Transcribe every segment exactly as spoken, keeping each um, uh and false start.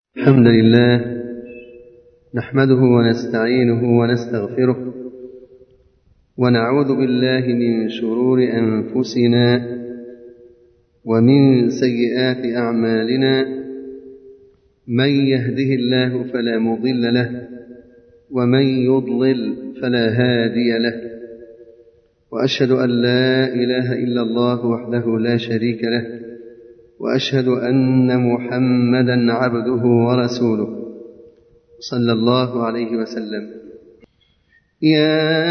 الحمد لله نحمده ونستعينه ونستغفره ونعوذ بالله من شرور أنفسنا ومن سيئات أعمالنا. من يهده الله فلا مضل له ومن يضلل فلا هادي له، وأشهد أن لا إله إلا الله وحده لا شريك له، وأشهد أن محمدا عبده ورسوله صلى الله عليه وسلم. يا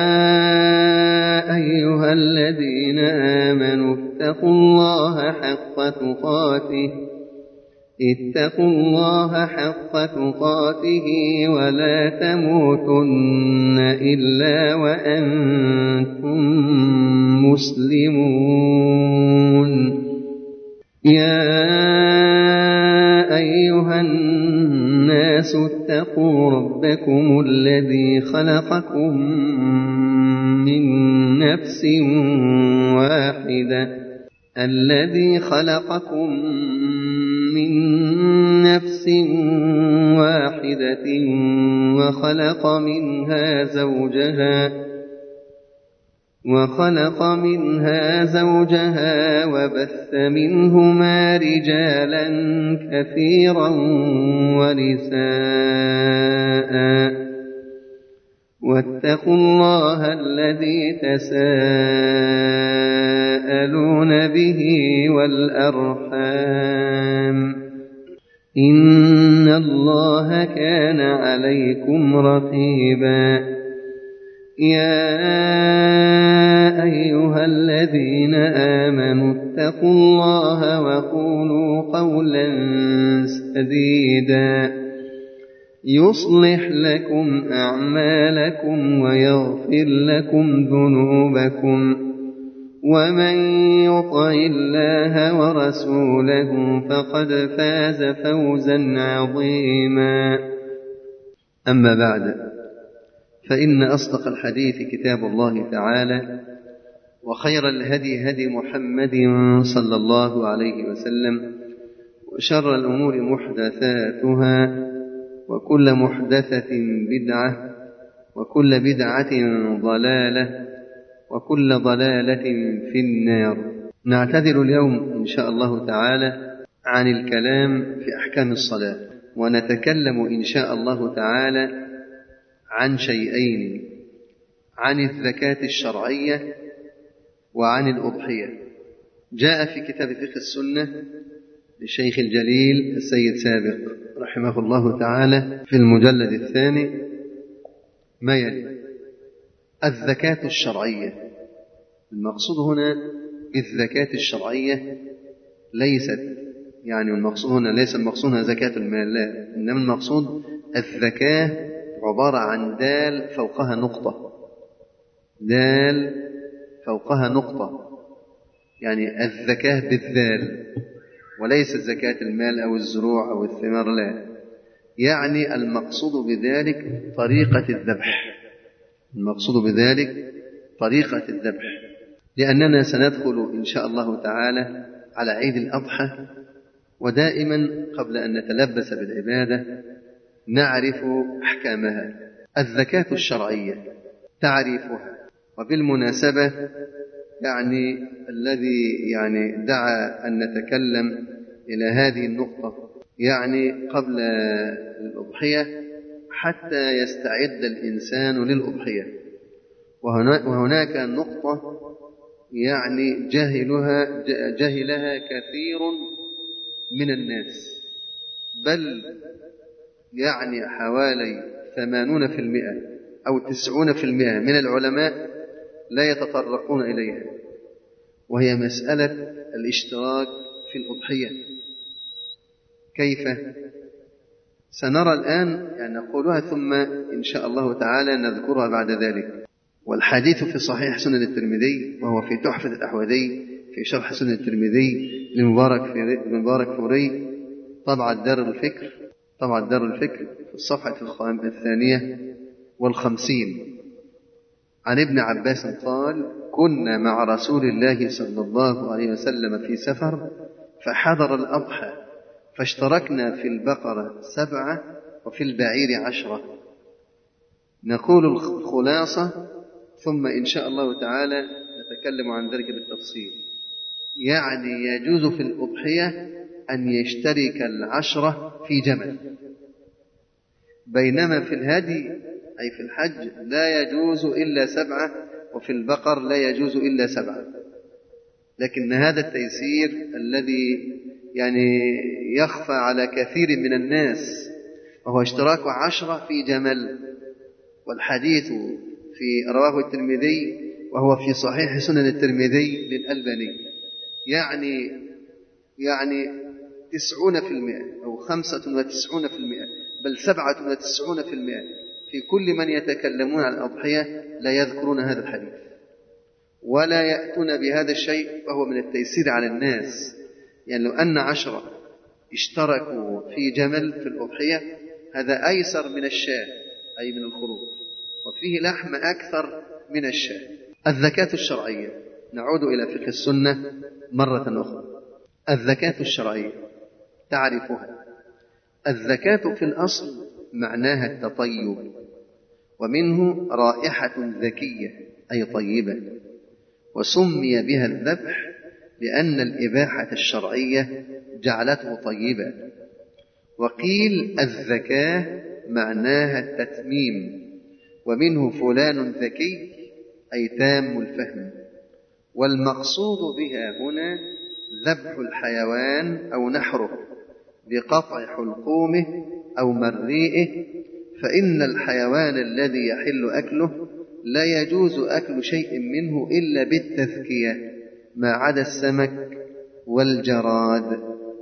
أيها الذين آمنوا اتقوا الله حق تقاته اتقوا الله حق تقاته ولا تموتن إلا وأنتم مسلمون. يا أيها الناس اتقوا ربكم الذي خلقكم من نفس واحدة الذي خلقكم من نفس واحدة وخلق منها زوجها وخلق منها زوجها وبث منهما رجالا كثيرا ونساء، واتقوا الله الذي تساءلون به والأرحام إن الله كان عليكم رقيبا. يا أيها الذين آمنوا اتقوا الله وقولوا قولا سديدا يصلح لكم أعمالكم ويغفر لكم ذنوبكم، ومن يطع الله ورسوله فقد فاز فوزا عظيما. أما بعد، فإن أصدق الحديث كتاب الله تعالى، وخير الهدي هدي محمد صلى الله عليه وسلم، وشر الأمور محدثاتها، وكل محدثة بدعة، وكل بدعة ضلالة، وكل ضلالة في النار. نعتذر اليوم إن شاء الله تعالى عن الكلام في أحكام الصلاة، ونتكلم إن شاء الله تعالى عن شيئين: عن الزكاة الشرعية وعن الأضحية. جاء في كتاب فقه السنة للشيخ الجليل السيد سابق رحمه الله تعالى في المجلد الثاني ما يلي: الزكاة الشرعية. المقصود هنا بالزكاة الشرعية ليست يعني المقصود هنا ليس المقصود هنا زكاة المال، لا، إنما المقصود الزكاة عبارة عن دال فوقها نقطة، دال فوقها نقطة، يعني الزكاة بالذال، وليس زكاة المال أو الزروع أو الثمار، لا، يعني المقصود بذلك طريقة الذبح، المقصود بذلك طريقة الذبح، لأننا سندخل إن شاء الله تعالى على عيد الأضحى، ودائما قبل أن نتلبس بالعبادة نعرف أحكامها. الزكاة الشرعية تعريفها، وبالمناسبة يعني الذي يعني دعا أن نتكلم إلى هذه النقطة يعني قبل الأضحية حتى يستعد الإنسان للأضحية، وهناك نقطة يعني جهلها جهلها كثير من الناس، بل يعني حوالي ثمانون في المئة أو تسعون في المئة من العلماء لا يتطرقون إليها، وهي مسألة الاشتراك في الأضحية. كيف؟ سنرى الآن يعني نقولها، ثم إن شاء الله تعالى نذكرها بعد ذلك. والحديث في صحيح سنن الترمذي، وهو في تحفة الأحوذي في شرح سنن الترمذي لمبارك فوري، طبع دار الفكر طبعا دار الفكر في الصفحة الثانية والخمسين، عن ابن عباس قال: كنا مع رسول الله صلى الله عليه وسلم في سفر فحضر الأضحى فاشتركنا في البقرة سبعة وفي البعير عشرة. نقول الخلاصة ثم إن شاء الله تعالى نتكلم عن ذلك بالتفصيل. يعني يجوز في الأضحية أن يشترك العشرة في جمل، بينما في الهدي أي في الحج لا يجوز إلا سبعة، وفي البقر لا يجوز إلا سبعة. لكن هذا التيسير الذي يعني يخفى على كثير من الناس وهو اشتراك عشرة في جمل، والحديث في رواه الترمذي وهو في صحيح سنن الترمذي للألباني، يعني يعني تسعون في المئة أو خمسة وتسعون في المئة بل سبعة وتسعون في المئة في كل من يتكلمون عن الأضحية لا يذكرون هذا الحديث ولا يأتون بهذا الشيء، فهو من التيسير على الناس. يعني لو أن عشرة اشتركوا في جمل في الأضحية هذا أيسر من الشاة أي من الخروف، وفيه لحم أكثر من الشاة. الزكاة الشرعية، نعود إلى فقه السنة مرة أخرى. الزكاة الشرعية تعرفها. الزكاة في الأصل معناها التطيب، ومنه رائحة ذكية أي طيبة، وسمي بها الذبح لأن الإباحة الشرعية جعلته طيبا. وقيل الزكاة معناها التتميم، ومنه فلان ذكي أي تام الفهم. والمقصود بها هنا ذبح الحيوان أو نحره بقطع حلقومه أو مريئه، فإن الحيوان الذي يحل أكله لا يجوز أكل شيء منه إلا بالتذكية ما عدا السمك والجراد.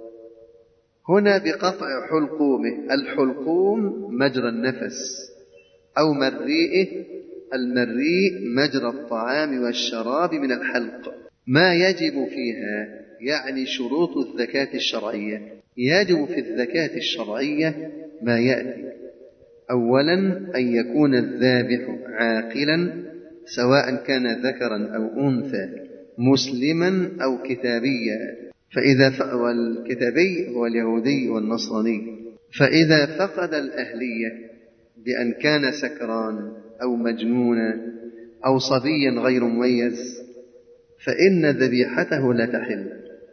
هنا بقطع حلقومه، الحلقوم مجرى النفس، أو مريئه، المريء مجرى الطعام والشراب من الحلق. ما يجب فيها يعني شروط الزكاة الشرعية. يجب في الزكاة الشرعية ما يأتي: أولا أن يكون الذابح عاقلا سواء كان ذكرا أو أنثى، مسلما أو كتابيا، فإذا ف... والكتابي هو اليهودي والنصراني. فإذا فقد الأهلية بأن كان سكران أو مجنونا أو صبيا غير مميز فإن ذبيحته لا تحل.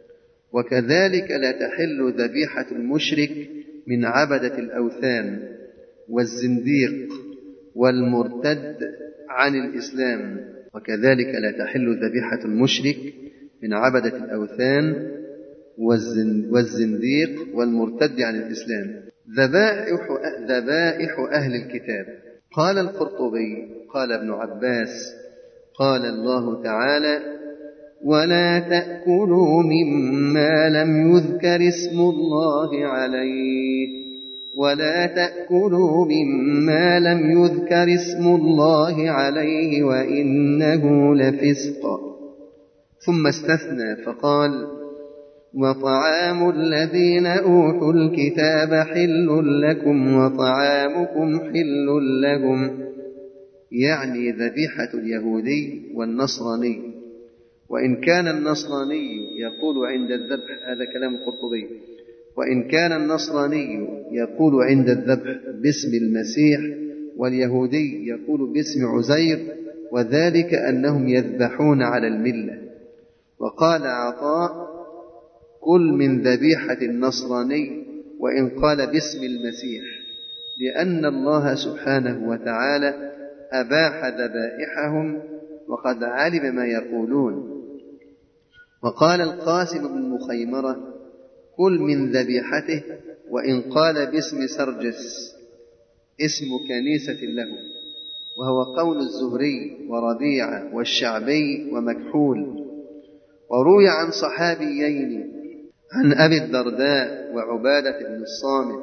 وكذلك لا تحل ذبيحة المشرك من عبدة الأوثان والزنديق والمرتد عن الإسلام. وكذلك لا تحل ذبيحة المشرك من عبدة الأوثان والزنديق والمرتد عن الإسلام. ذبائح ذبائح أهل الكتاب. قال القرطبي قال ابن عباس قال الله تعالى: ولا تأكلوا مما لم يذكر اسم الله عليه ولا تأكلوا مما لم يذكر اسم الله عليه وإنه لفسق. ثم استثنى فقال: وطعام الذين أوتوا الكتاب حل لكم وطعامكم حل لهم، يعني ذبيحة اليهودي والنصراني. وإن كان النصراني يقول عند الذبح، هذا كلام القرطبي، وإن كان النصراني يقول عند الذبح باسم المسيح واليهودي يقول باسم عزير، وذلك أنهم يذبحون على الملة. وقال عطاء: كل من ذبيحة النصراني وإن قال باسم المسيح، لأن الله سبحانه وتعالى أباح ذبائحهم وقد علم ما يقولون. وقال القاسم بن مخيمرة: كل من ذبيحته وإن قال باسم سرجس، اسم كنيسة له، وهو قول الزهري وربيعة والشعبي ومكحول. وروي عن صحابيين عن أبي الدرداء وعبادة بن الصامت.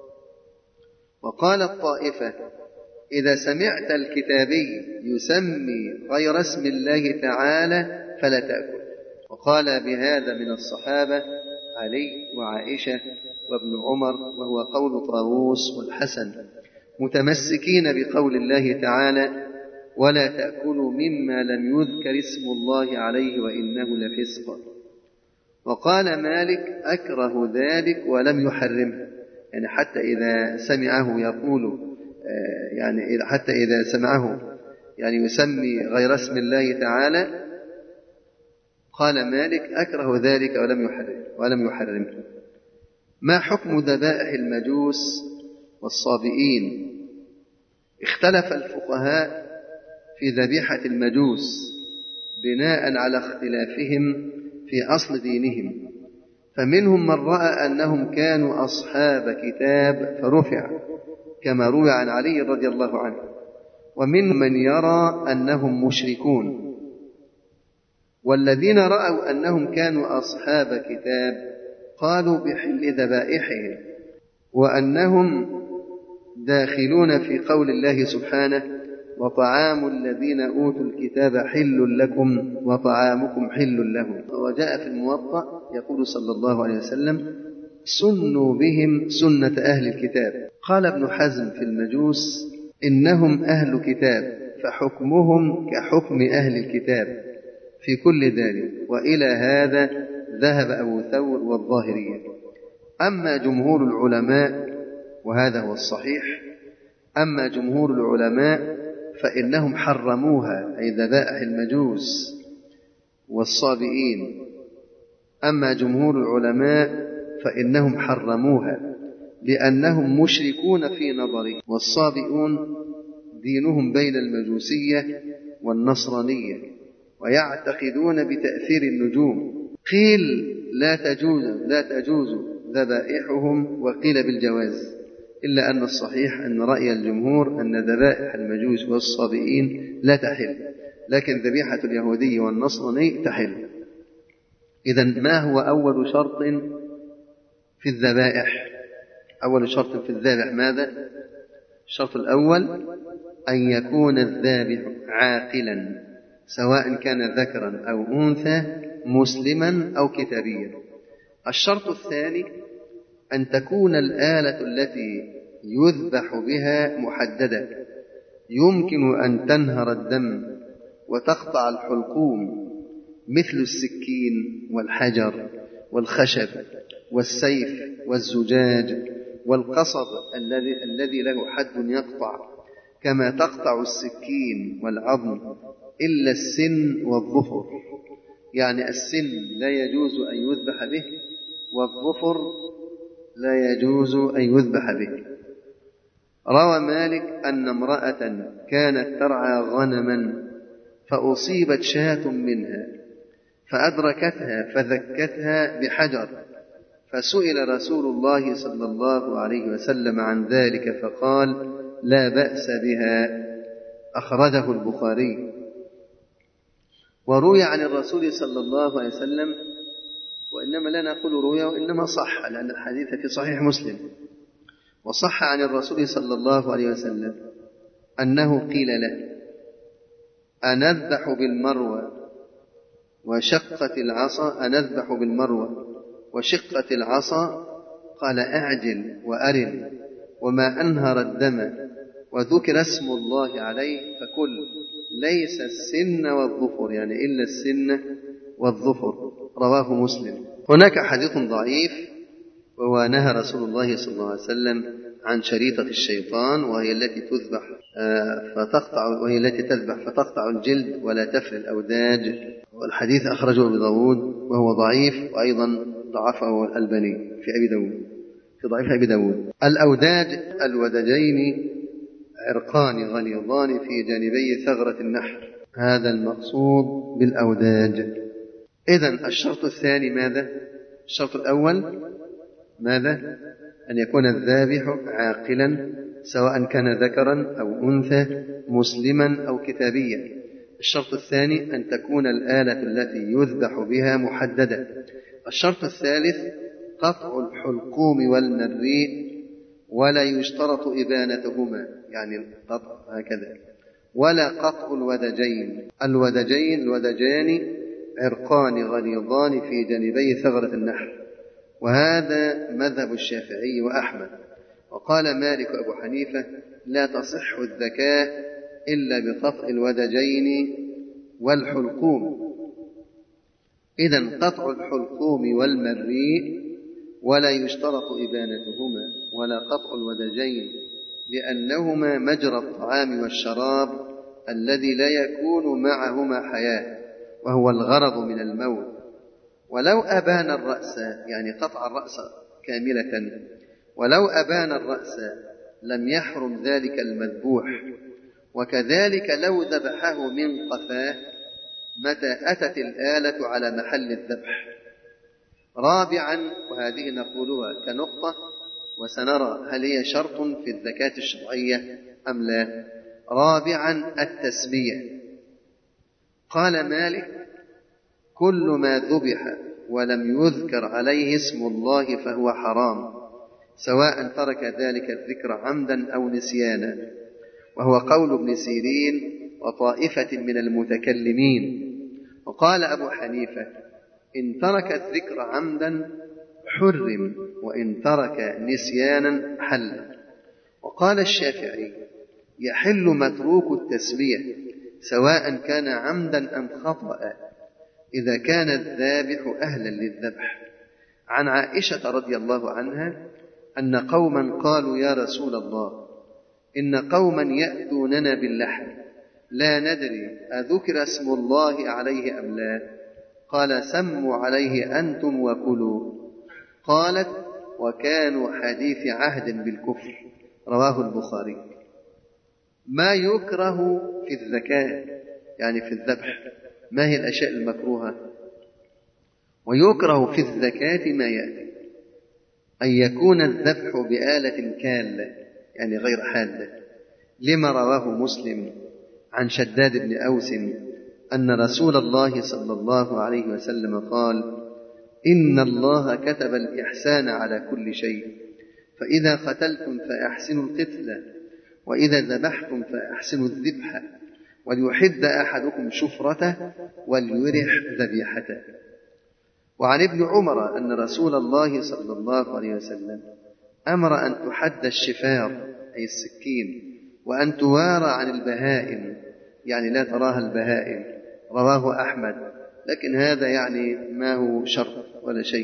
وقال الطائفة: إذا سمعت الكتابي يسمي غير اسم الله تعالى فلا تأكل. وقال بهذا من الصحابة علي وعائشة وابن عمر، وهو قول طاووس والحسن، متمسكين بقول الله تعالى: ولا تأكلوا مما لم يذكر اسم الله عليه وإنه لفسق. وقال مالك أكره ذلك ولم يحرمه، يعني حتى إذا سمعه يقول يعني حتى إذا سمعه يعني يسمي غير اسم الله تعالى، قال مالك أكره ذلك ولم يحرم ولم يحرمه. ما حكم ذبائح المجوس والصابئين؟ اختلف الفقهاء في ذبيحة المجوس بناء على اختلافهم في أصل دينهم، فمنهم من رأى أنهم كانوا أصحاب كتاب فرفع كما روي عن علي رضي الله عنه، ومنهم من يرى أنهم مشركون. والذين رأوا أنهم كانوا أصحاب كتاب قالوا بحل ذبائحهم، وأنهم داخلون في قول الله سبحانه: وطعام الذين أوتوا الكتاب حل لكم وطعامكم حل لهم. وجاء في الموطأ يقول صلى الله عليه وسلم: سنوا بهم سنة أهل الكتاب. قال ابن حزم في المجوس: إنهم أهل كتاب فحكمهم كحكم أهل الكتاب في كل ذلك، وإلى هذا ذهب أبو ثور والظاهرية. أما جمهور العلماء، وهذا هو الصحيح، أما جمهور العلماء فإنهم حرموها، أي ذبائح المجوس والصابئين. أما جمهور العلماء فإنهم حرموها لأنهم مشركون في نظرهم، والصابئون دينهم بين المجوسية والنصرانية ويعتقدون بتأثير النجوم. قيل لا تجوز لا تجوز ذبائحهم، وقيل بالجواز، إلا أن الصحيح أن رأي الجمهور أن ذبائح المجوس والصابئين لا تحل، لكن ذبيحة اليهودي والنصراني تحل. إذن ما هو أول شرط في الذبائح؟ أول شرط في الذبح ماذا؟ الشرط الأول أن يكون الذابح عاقلا، سواء كان ذكرا أو أنثى، مسلما أو كتابيا. الشرط الثاني أن تكون الآلة التي يذبح بها محددة، يمكن أن تنهر الدم وتقطع الحلقوم، مثل السكين والحجر والخشب والسيف والزجاج والقصب الذي الذي له حد يقطع، كما تقطع السكين والعظم، إلا السن والظفر. يعني السن لا يجوز أن يذبح به، والظفر لا يجوز أن يذبح به. روى مالك أن امرأة كانت ترعى غنما فأصيبت شاة منها فأدركتها فذكتها بحجر، فسئل رسول الله صلى الله عليه وسلم عن ذلك فقال: لا بأس بها. أخرجه البخاري. وروي عن الرسول صلى الله عليه وسلم، وإنما لا نقول روي وإنما صح، لأن الحديث في صحيح مسلم، وصح عن الرسول صلى الله عليه وسلم أنه قيل له: أنذبح بالمروة وشقة العصا أنذبح بالمروة وشقة العصا؟ قال: أعجل وأرن، وما أنهر الدم وذكر اسم الله عليه فكل، ليس السن والظفر، يعني إلا السن والظفر. رواه مسلم. هناك حديث ضعيف، وهو نهى رسول الله صلى الله عليه وسلم عن شريطة الشيطان، وهي التي تذبح فتقطع وهي التي تذبح فتقطع الجلد ولا تفري الأوداج، والحديث أخرجه أبو داود وهو ضعيف، وأيضا ضعفه الألباني في أبي داود في ضعيف أبي داود. الأوداج الودجين عرقان غليظان في جانبي ثغرة النحر، هذا المقصود بالأوداج. إذن الشرط الثاني ماذا؟ الشرط الأول ماذا؟ أن يكون الذابح عاقلا، سواء كان ذكرا أو أنثى، مسلما أو كتابيا. الشرط الثاني أن تكون الآلة التي يذبح بها محددة. الشرط الثالث قطع الحلقوم والمريء، ولا يشترط إبانتهما، يعني القطع هكذا، ولا قطع الودجين. الودجين الودجان عرقان غليظان في جانبي ثغرة النحر، وهذا مذهب الشافعي وأحمد. وقال مالك وأبو حنيفة: لا تصح الذكاة إلا بقطع الودجين والحلقوم. إذن قطع الحلقوم والمريء ولا يشترط إبانتهما ولا قطع الودجين، لأنهما مجرى الطعام والشراب الذي لا يكون معهما حياة، وهو الغرض من الموت. ولو أبان الرأس، يعني قطع الرأس كاملة، ولو أبان الرأس لم يحرم ذلك المذبوح. وكذلك لو ذبحه من قفاه متى أتت الآلة على محل الذبح. رابعا، وهذه نقولها كنقطة وسنرى هل هي شرط في الزكاة الشرعية أم لا. رابعا التسمية. قال مالك: كل ما ذبح ولم يذكر عليه اسم الله فهو حرام، سواء ترك ذلك الذكر عمدا أو نسيانا، وهو قول ابن سيرين وطائفة من المتكلمين. وقال أبو حنيفة: إن ترك الذكر عمدا حرم، وإن ترك نسيانا حل. وقال الشافعي: يحل متروك التسمية سواء كان عمدا أم خطأ إذا كان الذابح أهلا للذبح. عن عائشة رضي الله عنها أن قوما قالوا: يا رسول الله، إن قوما يأتوننا باللحم لا ندري أذكر اسم الله عليه أم لا؟ قال: سموا عليه أنتم وكلوا. قالت: وكانوا حديث عهد بالكفر. رواه البخاري. ما يكره في الزكاة، يعني في الذبح، ما هي الأشياء المكروهة؟ ويكره في الزكاة ما يأتي: أن يكون الذبح بآلة كالة، يعني غير حادة، لما رواه مسلم عن شداد بن أوس أن رسول الله صلى الله عليه وسلم قال: إن الله كتب الإحسان على كل شيء، فإذا قتلتم فأحسنوا القتلة، وإذا ذبحتم فأحسنوا الذبح، وليحد أحدكم شفرته وليرح ذبيحته. وعن ابن عمر أن رسول الله صلى الله عليه وسلم أمر أن تحد الشفار، أي السكين، وأن توارى عن البهائم، يعني لا تراها البهائم. رواه أحمد، لكن هذا يعني ما هو شرط ولا شيء.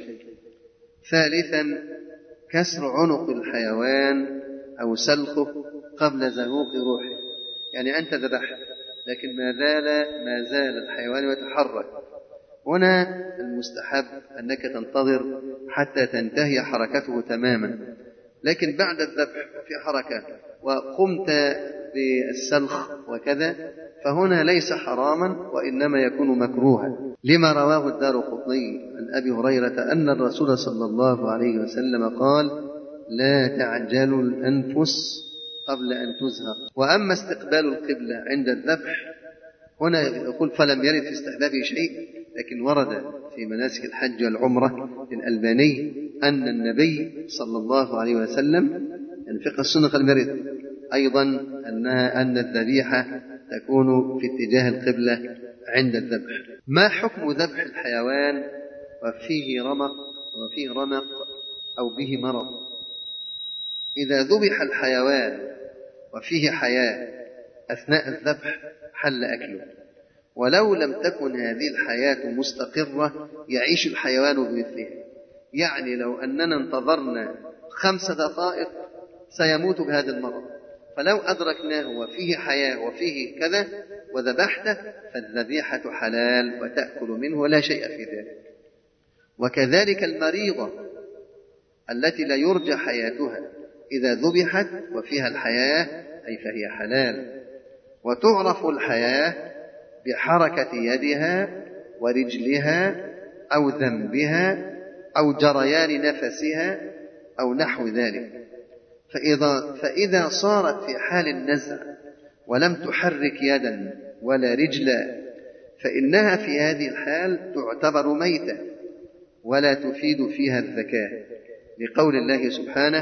ثالثا كسر عنق الحيوان أو سلخه قبل زهوق روحه، يعني أنت ذبحت لكن ما زال ما زال الحيوان يتحرك. هنا المستحب أنك تنتظر حتى تنتهي حركته تماما، لكن بعد الذبح في حركة وقمت بالسلخ وكذا فهنا ليس حراما وإنما يكون مكروها، لما رواه الدارقطني عن أبي هريرة أن الرسول صلى الله عليه وسلم قال: لا تعجلوا الأنفس قبل أن تزهق. وأما استقبال القبلة عند الذبح، هنا يقول: فلم يرد في استحبابه شيء، لكن ورد في مناسك الحج والعمرة للألباني أن النبي صلى الله عليه وسلم، يعني فقه السنة قال يرد أيضا أنها أن الذبيحة تكون في اتجاه القبلة عند الذبح. ما حكم ذبح الحيوان وفيه رمق وفيه رمق أو به مرض؟ إذا ذبح الحيوان وفيه حياة أثناء الذبح حل أكله، ولو لم تكن هذه الحياة مستقرة يعيش الحيوان بمثلها. يعني لو أننا انتظرنا خمس دقائق سيموت بهذا المرض، فلو أدركناه وفيه حياة وفيه كذا وذبحته فالذبيحة حلال وتأكل منه ولا شيء في ذلك. وكذلك المريضة التي لا يرجى حياتها إذا ذبحت وفيها الحياة أي فهي حلال. وتعرف الحياة بحركة يدها ورجلها أو ذنبها أو جريان نفسها أو نحو ذلك. فإذا, فإذا صارت في حال النزع ولم تحرك يدا ولا رجلا فإنها في هذه الحال تعتبر ميتة ولا تفيد فيها الزكاة، لقول الله سبحانه: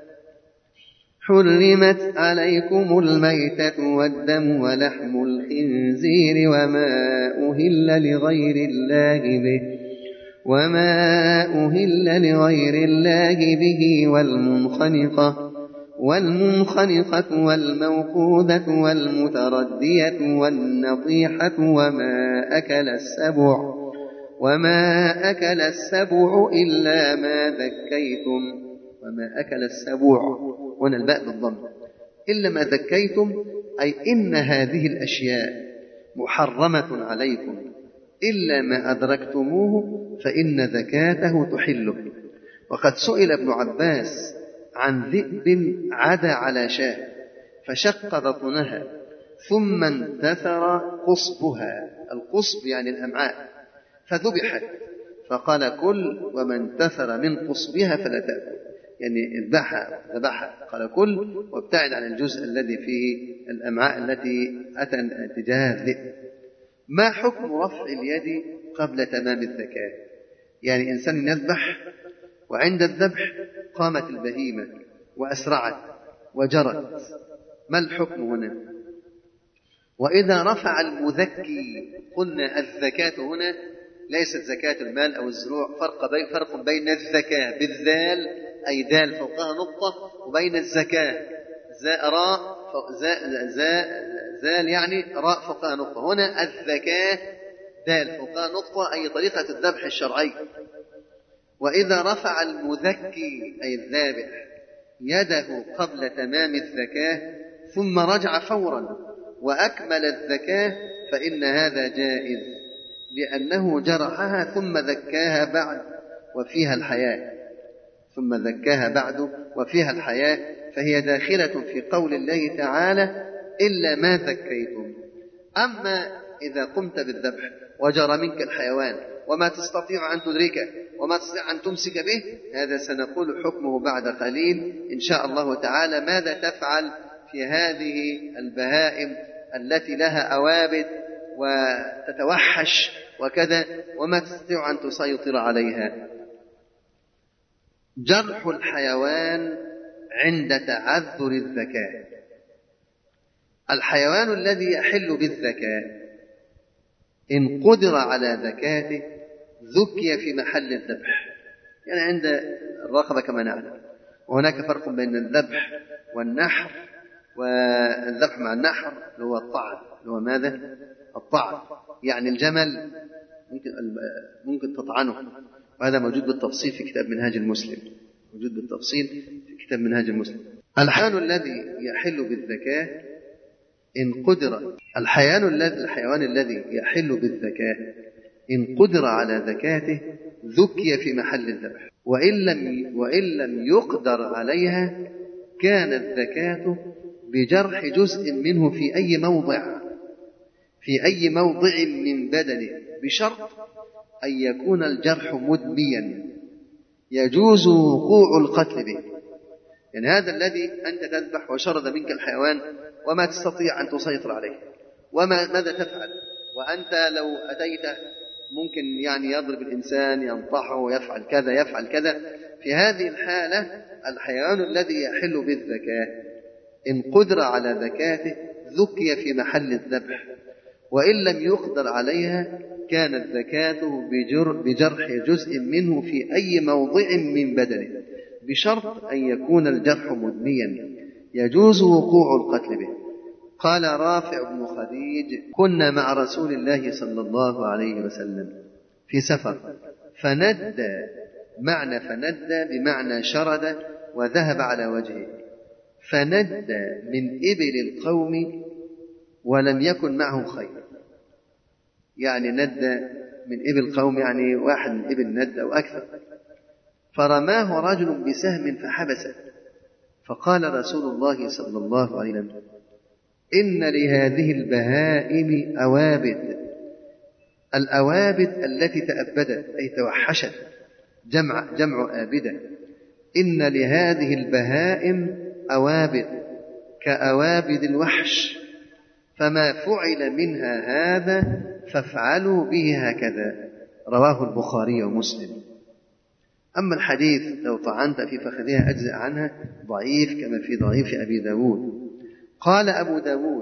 حرمت عليكم الميتة والدم ولحم الخنزير وما أهل لغير الله به وما أهل لغير الله به والمنخنقة والمنخنقة والموقوذة والمتردية والنطيحة وما أكل السبع وما أكل السبع إلا ما ذكيتم. وما أكل السبع، هنا الباء بالضم، إلا ما ذكيتم، أي إن هذه الأشياء محرمة عليكم إلا ما أدركتموه فإن ذكاته تحله. وقد سئل ابن عباس عن ذئب عدا على شاة فشق بطنها ثم انتثر قصبها، القصب يعني الأمعاء، فذبحت، فقال كل وما انتثر من قصبها فلا تأكل، يعني اذبحها ذبحها، قال كل وابتعد عن الجزء الذي فيه الأمعاء التي أتى اتجاه الذئب. ما حكم رفع اليد قبل تمام الزكاة؟ يعني إنسان يذبح وعند الذبح قامت البهيمة وأسرعت وجرت، ما الحكم هنا؟ وإذا رفع المذكي، قلنا الزكاة هنا ليست زكاة المال أو الزروع، فرق بين فرق بين الزكاة بالذال أي دال فوقها نقطة، وبين الزكاة زاء راء زاء زاء زال يعني راء فوقها نقطة. هنا الزكاة دال فوقها نقطة أي طريقة الذبح الشرعي. وإذا رفع المذكي أي الذابح يده قبل تمام الزكاة ثم رجع فورا وأكمل الزكاة فإن هذا جائز، لأنه جرحها ثم ذكاها بعد وفيها الحياة ثم ذكاها بعد وفيها الحياة، فهي داخلة في قول الله تعالى إلا ما ذكيتم. أما إذا قمت بالذبح وجرى منك الحيوان وما تستطيع أن تدركه وما تستطيع أن تمسك به، هذا سنقول حكمه بعد قليل إن شاء الله تعالى. ماذا تفعل في هذه البهائم التي لها أوابد وتتوحش وكذا وما تستطيع أن تسيطر عليها؟ جرح الحيوان عند تعذر الزكاة. الحيوان الذي يحل بالزكاة إن قدر على زكاته ذكي في محل الذبح، يعني عند الرقبة كما نعلم، وهناك فرق بين الذبح والنحر، والذبح مع النحر اللي هو الطعن، اللي هو ماذا؟ الطعن، يعني الجمل ممكن ممكن تطعنه، وهذا موجود بالتفصيل في كتاب منهاج المسلم، موجود بالتفصيل في كتاب منهاج المسلم. الحيوان الذي يحل بالزكاة إن قدر الحيوان الذي الحيوان الذي يحل بالزكاة إن قدر على زكاته ذكي في محل الذبح، وإن لم وإن لم يقدر عليها كانت زكاته بجرح جزء منه في أي موضع في أي موضع من بدنه، بشرط أن يكون الجرح مدميا يجوز وقوع القتل به. يعني هذا الذي أنت تذبح وشرد منك الحيوان وما تستطيع أن تسيطر عليه، وما ماذا تفعل؟ وأنت لو أتيت ممكن يعني يضرب الإنسان، ينطحه، يفعل كذا يفعل كذا. في هذه الحالة الحيوان الذي يحل بالزكاة إن قدر على زكاته ذكي في محل الذبح، وإن لم يقدر عليها كانت زكاته بجرح جزء منه في أي موضع من بدنه، بشرط أن يكون الجرح مدميا يجوز وقوع القتل به. قال رافع بن خديج: كنا مع رسول الله صلى الله عليه وسلم في سفر فندى، معنى فندى بمعنى شرد وذهب على وجهه، فندى من إبل القوم ولم يكن معه خير. يعني ندى من إبل القوم يعني واحد من إبل ند أو أكثر، فرماه رجل بسهم فحبسه، فقال رسول الله صلى الله عليه وسلم: إن لهذه البهائم أوابد. الأوابد التي تأبدت أي توحشت، جمع, جمع آبدة. إن لهذه البهائم أوابد كأوابد الوحش، فما فعل منها هذا فافعلوا به هكذا. رواه البخاري ومسلم. أما الحديث لو طعنت في فخذها أجزأ عنها ضعيف، كما في ضعيف أبي داود. قال أبو داود: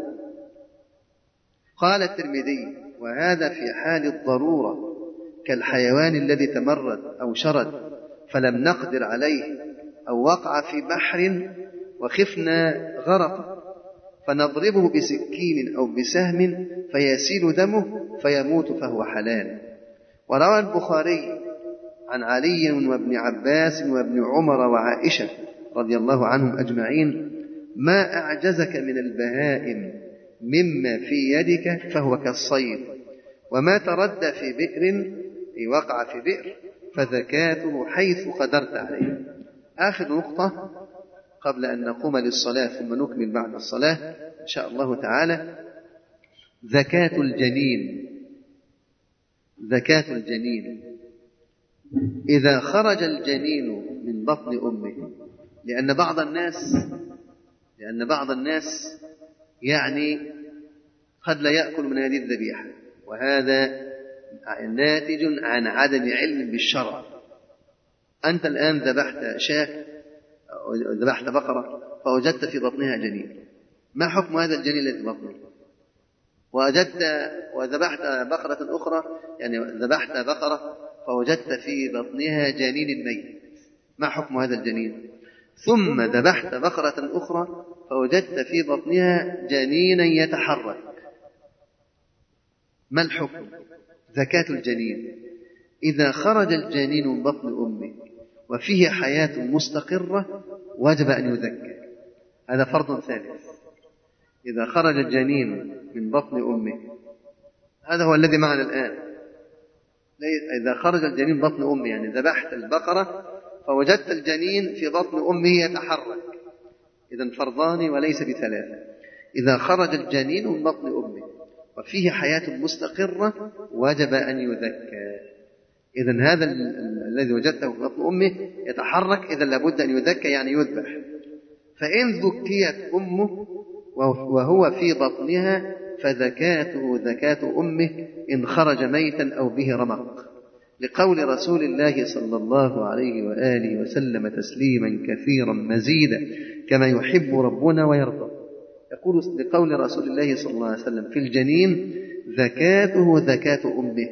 قال الترمذي: وهذا في حال الضرورة، كالحيوان الذي تمرد أو شرد فلم نقدر عليه، أو وقع في بحر وخفنا غرق فنضربه بسكين أو بسهم فيسيل دمه فيموت فهو حلال. وروى البخاري عن علي وابن عباس وابن عمر وعائشة رضي الله عنهم أجمعين: ما أعجزك من البهائم مما في يدك فهو كالصيد، وما تردى في بئر وقع في بئر فزكاته حيث قدرت عليه. آخر نقطة قبل أن نقوم للصلاة ثم نكمل بعد الصلاة إن شاء الله تعالى: زكاة الجنين. زكاة الجنين إذا خرج الجنين من بطن أمه، لأن بعض الناس لأن بعض الناس يعني قد لا يأكل من هذه الذبيحة، وهذا ناتج عن عدم علم بالشرع. أنت الآن ذبحت شاة أو ذبحت بقرة فوجدت في بطنها جنين، ما حكم هذا الجنين الذي في بطنه؟ وجدت وذبحت بقرة أخرى، يعني ذبحت بقرة فوجدت في بطنها جنين ميت، ما حكم هذا الجنين؟ ثم ذبحت بقرة أخرى فوجدت في بطنها جنينا يتحرك، ما الحكم؟ زكاة الجنين إذا خرج الجنين من بطن أمه وفيه حياة مستقرة وجب أن يزكى. هذا فرض ثالث. إذا خرج الجنين من بطن أمه، هذا هو الذي معنا الآن. إذا خرج الجنين من بطن أمه يعني ذبحت البقرة فوجدت الجنين في بطن أمه يتحرك، إذن فرضان وليس بثلاثة. إذا خرج الجنين من بطن أمه وفيه حياة مستقرة وجب أن يذكى. إذن هذا الذي وجدته في بطن أمه يتحرك، إذن لابد أن يذكى يعني يذبح. فإن ذكيت أمه وهو في بطنها فزكاته زكاة أمه إن خرج ميتا أو به رمق، لقول رسول الله صلى الله عليه وآله وسلم تسليما كثيرا مزيدا كما يحب ربنا ويرضى. يقول لقول رسول الله صلى الله عليه وسلم في الجنين: زكاته زكاة أمه.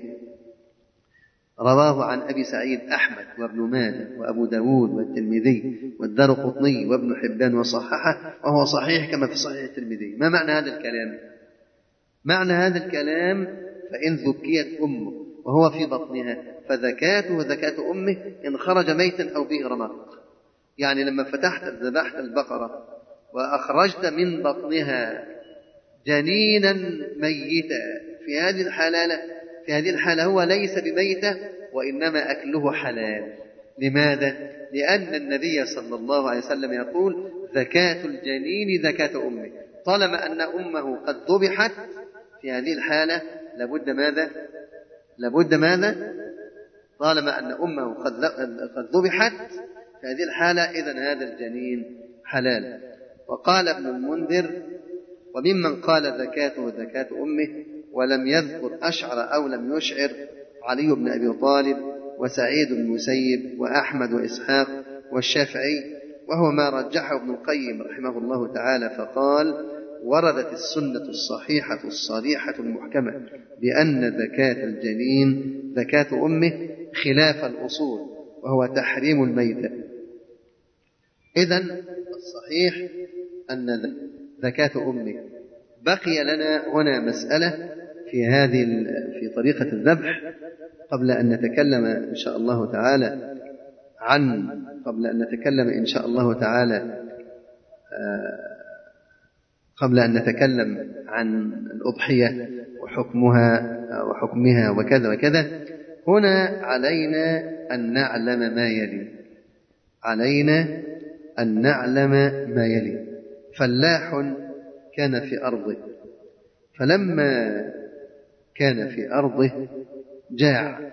رواه عن أبي سعيد أحمد وابن ماجه وأبو داود والترمذي والدارقطني وابن حبان وصححه، وهو صحيح كما في صحيح الترمذي. ما معنى هذا الكلام؟ معنى هذا الكلام: فإن ذكيت أمه وهو في بطنها فزكاته زكاة أمه إن خرج ميتا أو به رمق. يعني لما فتحت ذبحت البقرة وأخرجت من بطنها جنينا ميتا، في هذه الحالة في هذه الحالة هو ليس بميتة وإنما أكله حلال. لماذا؟ لأن النبي صلى الله عليه وسلم يقول: زكاة الجنين زكاة أمه. طالما أن أمه قد ذبحت في هذه الحالة لابد ماذا؟ لابد ماذا؟ طالما أن أمه قد ذبحت في هذه الحالة إذن هذا الجنين حلال. وقال ابن المنذر: وممن قال زكاته زكاة أمه ولم يذكر أشعر أو لم يشعر علي بن أبي طالب وسعيد بن المسيب وأحمد وإسحاق والشافعي، وهو ما رجحه ابن القيم رحمه الله تعالى، فقال: وردت السنة الصحيحة الصريحة المحكمة بأن زكاة الجنين زكاة أمه خلاف الأصول، وهو تحريم الميتة. إذن الصحيح أن زكاة أمه. بقي لنا هنا مسألة في هذه في طريقة الذبح قبل أن نتكلم إن شاء الله تعالى عن قبل أن نتكلم إن شاء الله تعالى قبل أن نتكلم عن الأضحية وحكمها وحكمها وكذا وكذا. هنا علينا أن نعلم ما يلي علينا أن نعلم ما يلي فلاح كان في أرضه، فلما كان في أرضه جاع،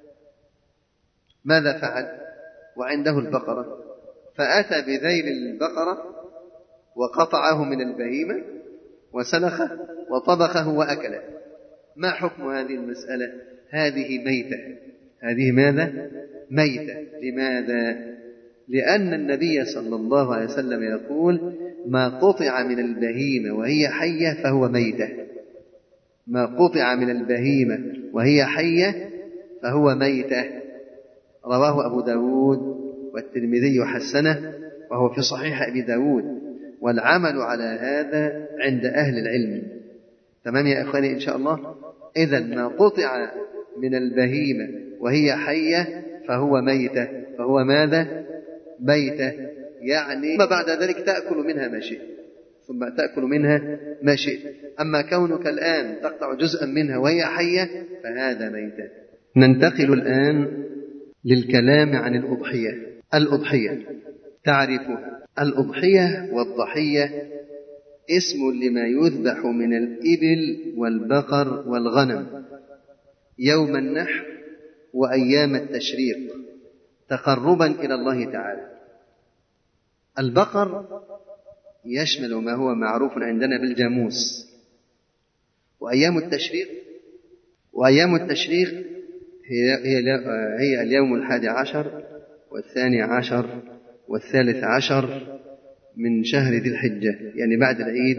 ماذا فعل؟ وعنده البقرة، فأتى بذيل البقرة وقطعه من البهيمة وسلخه وطبخه وأكله. ما حكم هذه المسألة؟ هذه ميتة. هذه ماذا؟ ميتة. لماذا؟ لأن النبي صلى الله عليه وسلم يقول: ما قطع من البهيمة وهي حية فهو ميتة. ما قطع من البهيمة وهي حية فهو ميتة. رواه أبو داود والترمذي وحسنه، وهو في صحيح أبي داود، والعمل على هذا عند أهل العلم. تمام يا إخواني إن شاء الله؟ إذن ما قطع من البهيمة وهي حية فهو ميتة، فهو ماذا؟ ميتة، يعني ثم بعد ذلك تأكل منها ما شئت، ثم تأكل منها ما شئت. أما كونك الآن تقطع جزءا منها وهي حية فهذا ميتة. ننتقل الآن للكلام عن الأضحية. الأضحية تعرفها. الأضحية والضحية اسم لما يذبح من الإبل والبقر والغنم يوم النحر وأيام التشريق تقربا إلى الله تعالى. البقر يشمل ما هو معروف عندنا بالجاموس، وأيام التشريق وأيام التشريق هي, هي, هي اليوم الحادي عشر والثاني عشر والثالث عشر من شهر ذي الحجة، يعني بعد العيد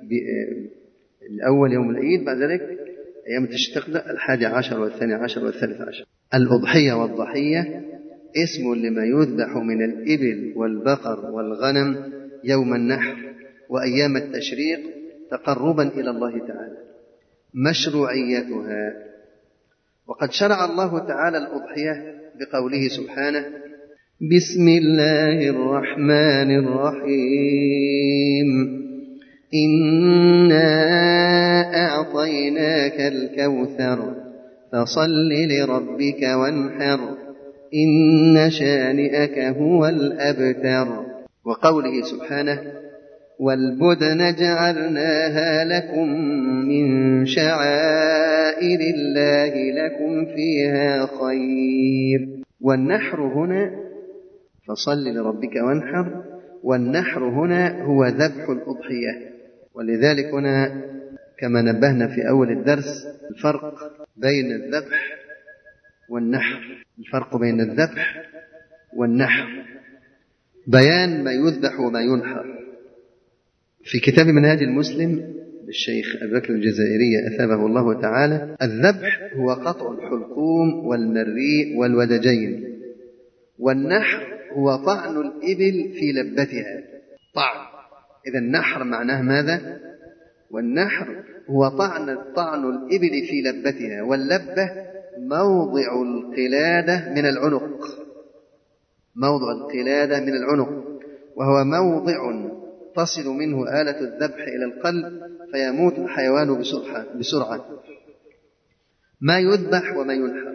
الأول يوم العيد، بعد ذلك أيام التشريق الحادي عشر والثاني عشر والثالث عشر. الأضحية والضحية اسم لما يذبح من الإبل والبقر والغنم يوم النحر وأيام التشريق تقربا إلى الله تعالى. مشروعيتها، وقد شرع الله تعالى الأضحية بقوله سبحانه: بسم الله الرحمن الرحيم، إنا أعطيناك الكوثر فصل لربك وانحر إن شانئك هو الأبتر. وقوله سبحانه: والبدن جعلناها لكم من شعائر الله لكم فيها خير. والنحر هنا فصل لربك وانحر، والنحر هنا هو ذبح الأضحية. ولذلك هنا كما نبهنا في أول الدرس الفرق بين الذبح والنحر، الفرق بين الذبح والنحر، بيان ما يذبح وما ينحر. في كتاب منهاج المسلم للشيخ أبي بكر الجزائري أثابه الله تعالى: الذبح هو قطع الحلقوم والمريء والودجين، والنحر هو طعن الإبل في لبتها. طعن، إذا النحر معناه ماذا؟ والنحر هو طعن طعن الإبل في لبتها، واللبة موضع القلادة من العنق، موضع القلادة من العنق، وهو موضع تصل منه آلة الذبح إلى القلب فيموت الحيوان بسرعة, بسرعة. ما يذبح وما ينحر: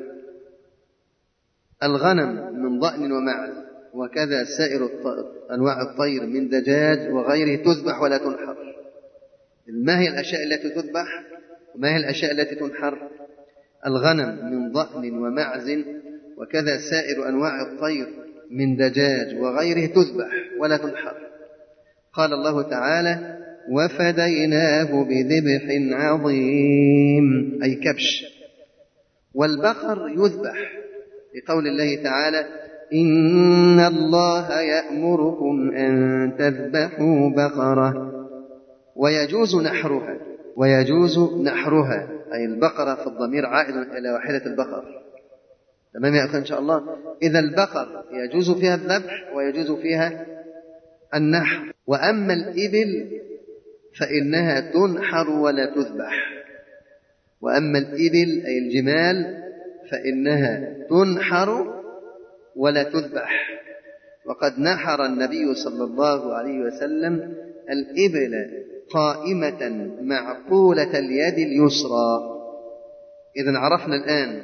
الغنم من ضأن ومعز، وكذا سائر أنواع الطير من دجاج وغيره تذبح ولا تنحر. ما هي الأشياء التي تذبح وما هي الأشياء التي تنحر؟ الغنم من ضأن ومعز، وكذا سائر أنواع الطير من دجاج وغيره تذبح ولا تنحر. قال الله تعالى: وفديناه بذبح عظيم، أي كبش. والبقر يذبح لقول الله تعالى: إن الله يأمركم أن تذبحوا بقرة. ويجوز نحرها، ويجوز نحرها أي البقرة، في الضمير عائد إلى واحدة البقر. تمام يا أخي إن شاء الله. إذا البقر يجوز فيها الذبح ويجوز فيها النحر. وأما الإبل فإنها تنحر ولا تذبح. وأما الإبل أي الجمال فإنها تنحر ولا تذبح. وقد نحر النبي صلى الله عليه وسلم الإبل قائمة معقولة اليد اليسرى. إذن عرفنا الآن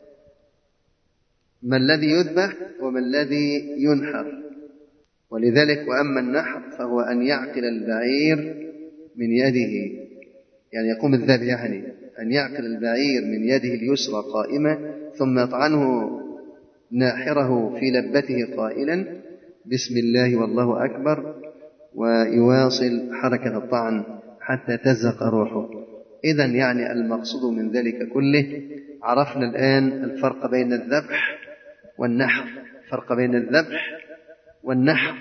ما الذي يذبح وما الذي ينحر. ولذلك وأما النحر فهو أن يعقل البعير من يده، يعني يقوم الذبح، يعني أن يعقل البعير من يده اليسرى قائمة ثم يطعنه ناحره في لبته قائلا: بسم الله والله أكبر، ويواصل حركة الطعن حتى تزهق روحه. إذن يعني المقصود من ذلك كله عرفنا الآن الفرق بين الذبح والنحر، فرق بين الذبح والنحر.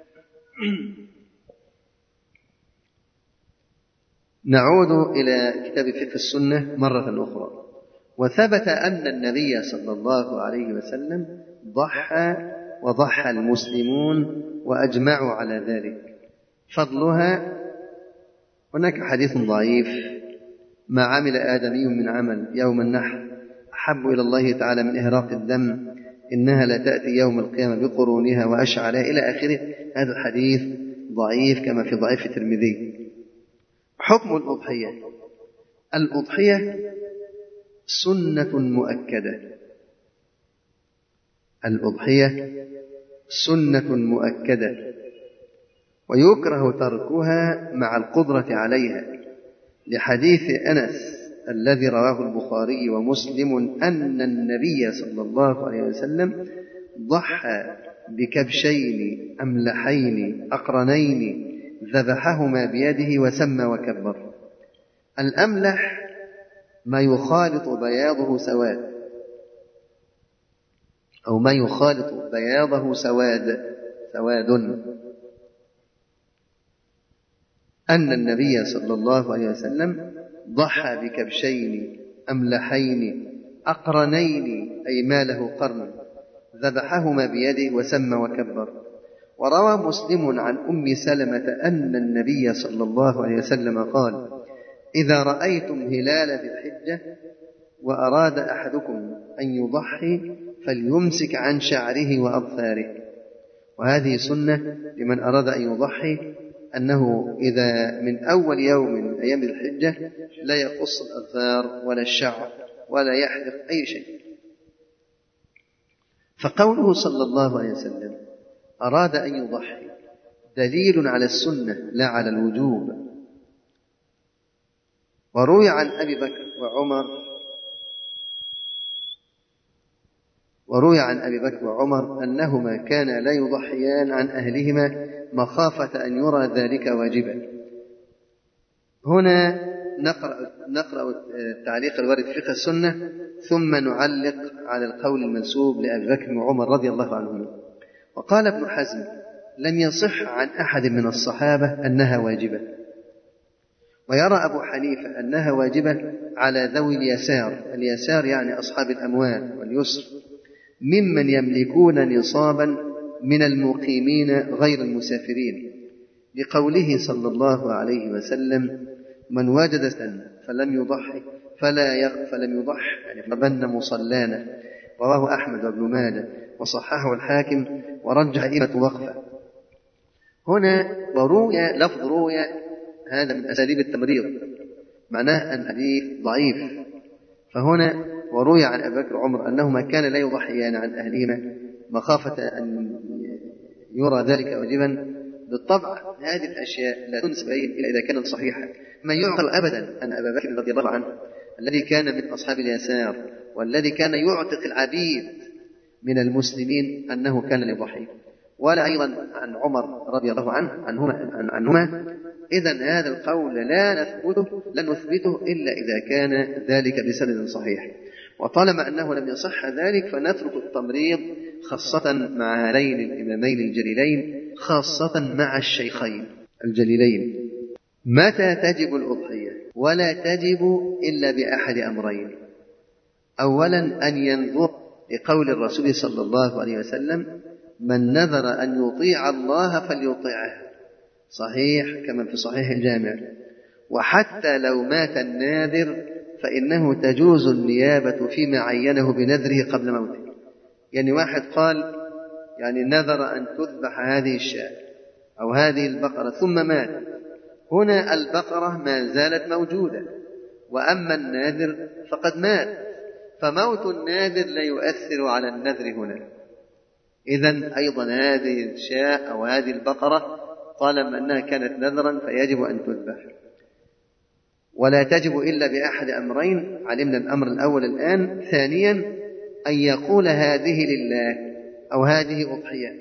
نعود إلى كتاب فقه السنة مرة أخرى. وثبت أن النبي صلى الله عليه وسلم ضحى وضحى المسلمون وأجمعوا على ذلك. فضلها: هناك حديث ضعيف: ما عمل آدمي من عمل يوم النحر أحب إلى الله تعالى من إهراق الدم، إنها لا تأتي يوم القيامة بقرونها وأشعالها إلى آخره. هذا الحديث ضعيف كما في ضعيف الترمذي. حكم الأضحية. الأضحية سنة مؤكدة. الأضحية سنة مؤكدة ويكره تركها مع القدرة عليها، لحديث أنس الذي رواه البخاري ومسلم أن النبي صلى الله عليه وسلم ضحى بكبشين أملحين أقرنين ذبحهما بيده وسمى وكبر. الأملح ما يخالط بياضه سواد، أو ما يخالط بياضه سواد سواد أن النبي صلى الله عليه وسلم ضحى بكبشين أملحين أقرنين أي ما له قرن ذبحهما بيده وسمى وكبر. وروى مسلم عن أم سلمة أن النبي صلى الله عليه وسلم قال: إذا رأيتم هلال ذي الحجة وأراد أحدكم أن يضحي فليمسك عن شعره وأظفاره. وهذه سنة لمن أراد أن يضحي، أنه إذا من أول يوم من أيام ذي الحجة لا يقص الأظفار ولا الشعر ولا يحلق أي شيء. فقوله صلى الله عليه وسلم أراد أن يضحي دليل على السنة لا على الوجوب. وروي عن أبي بكر وعمر وروي عن أبي بكر وعمر أنهما كانا لا يضحيان عن أهلهما مخافة أن يرى ذلك واجبا. هنا نقرأ, نقرأ التعليق الوارد في فقه السنة ثم نعلق على القول المنسوب لأبي بكر وعمر رضي الله عنهما. وقال ابن حزم: لم يصح عن أحد من الصحابة أنها واجبة. ويرى أبو حنيفة أنها واجبة على ذوي اليسار، اليسار يعني أصحاب الأموال واليسر، ممن يملكون نصابا من المقيمين غير المسافرين، لقوله صلى الله عليه وسلم: من وجد سن فلم يضحي فلا يغ فلم يضح يعني فبن مصلانا. رواه أحمد وابن ماجه وصححه الحاكم ورجح أئمة وقفه. هنا وروي لفظ روي هذا من أساليب التمريض، معناه أن الحديث ضعيف. فهنا وروي عن أبي بكر وعمر أنهما كان لا يضحيان عن أهلهما مخافة أن يرى ذلك واجبا. بالطبع هذه الأشياء لا تنسب إلا إذا كانت صحيحة. ما يعقل أبدا أن أبا بكر رضي الله عنه الذي كان من أصحاب اليسار والذي كان يعتق العبيد من المسلمين أنه كان يضحي، ولا أيضا عن عمر رضي الله عنه عنهما, عنهما. إذن هذا القول لا نثبته لن نثبته إلا إذا كان ذلك بسند صحيح. وطالما أنه لم يصح ذلك فنترك التمريض خاصة مع هذين الإمامين الجليلين، خاصة مع الشيخين الجليلين. متى تجب الأضحية؟ ولا تجب إلا بأحد أمرين. أولا أن ينظر لقول الرسول صلى الله عليه وسلم: من نذر أن يطيع الله فليطيعه، صحيح كما في صحيح الجامع. وحتى لو مات الناذر فإنه تجوز النيابة فيما عينه بنذره قبل موته. يعني واحد قال يعني نذر أن تذبح هذه الشاة أو هذه البقرة ثم مات، هنا البقرة ما زالت موجودة، وأما الناذر فقد مات، فموت الناذر لا يؤثر على النذر هنا. إذن أيضا هذه الشاة أو هذه البقرة طالما أنها كانت نذرا فيجب أن تذبح. ولا تجب إلا بأحد أمرين، علمنا الأمر الأول الآن. ثانيا أن يقول هذه لله أو هذه أضحية.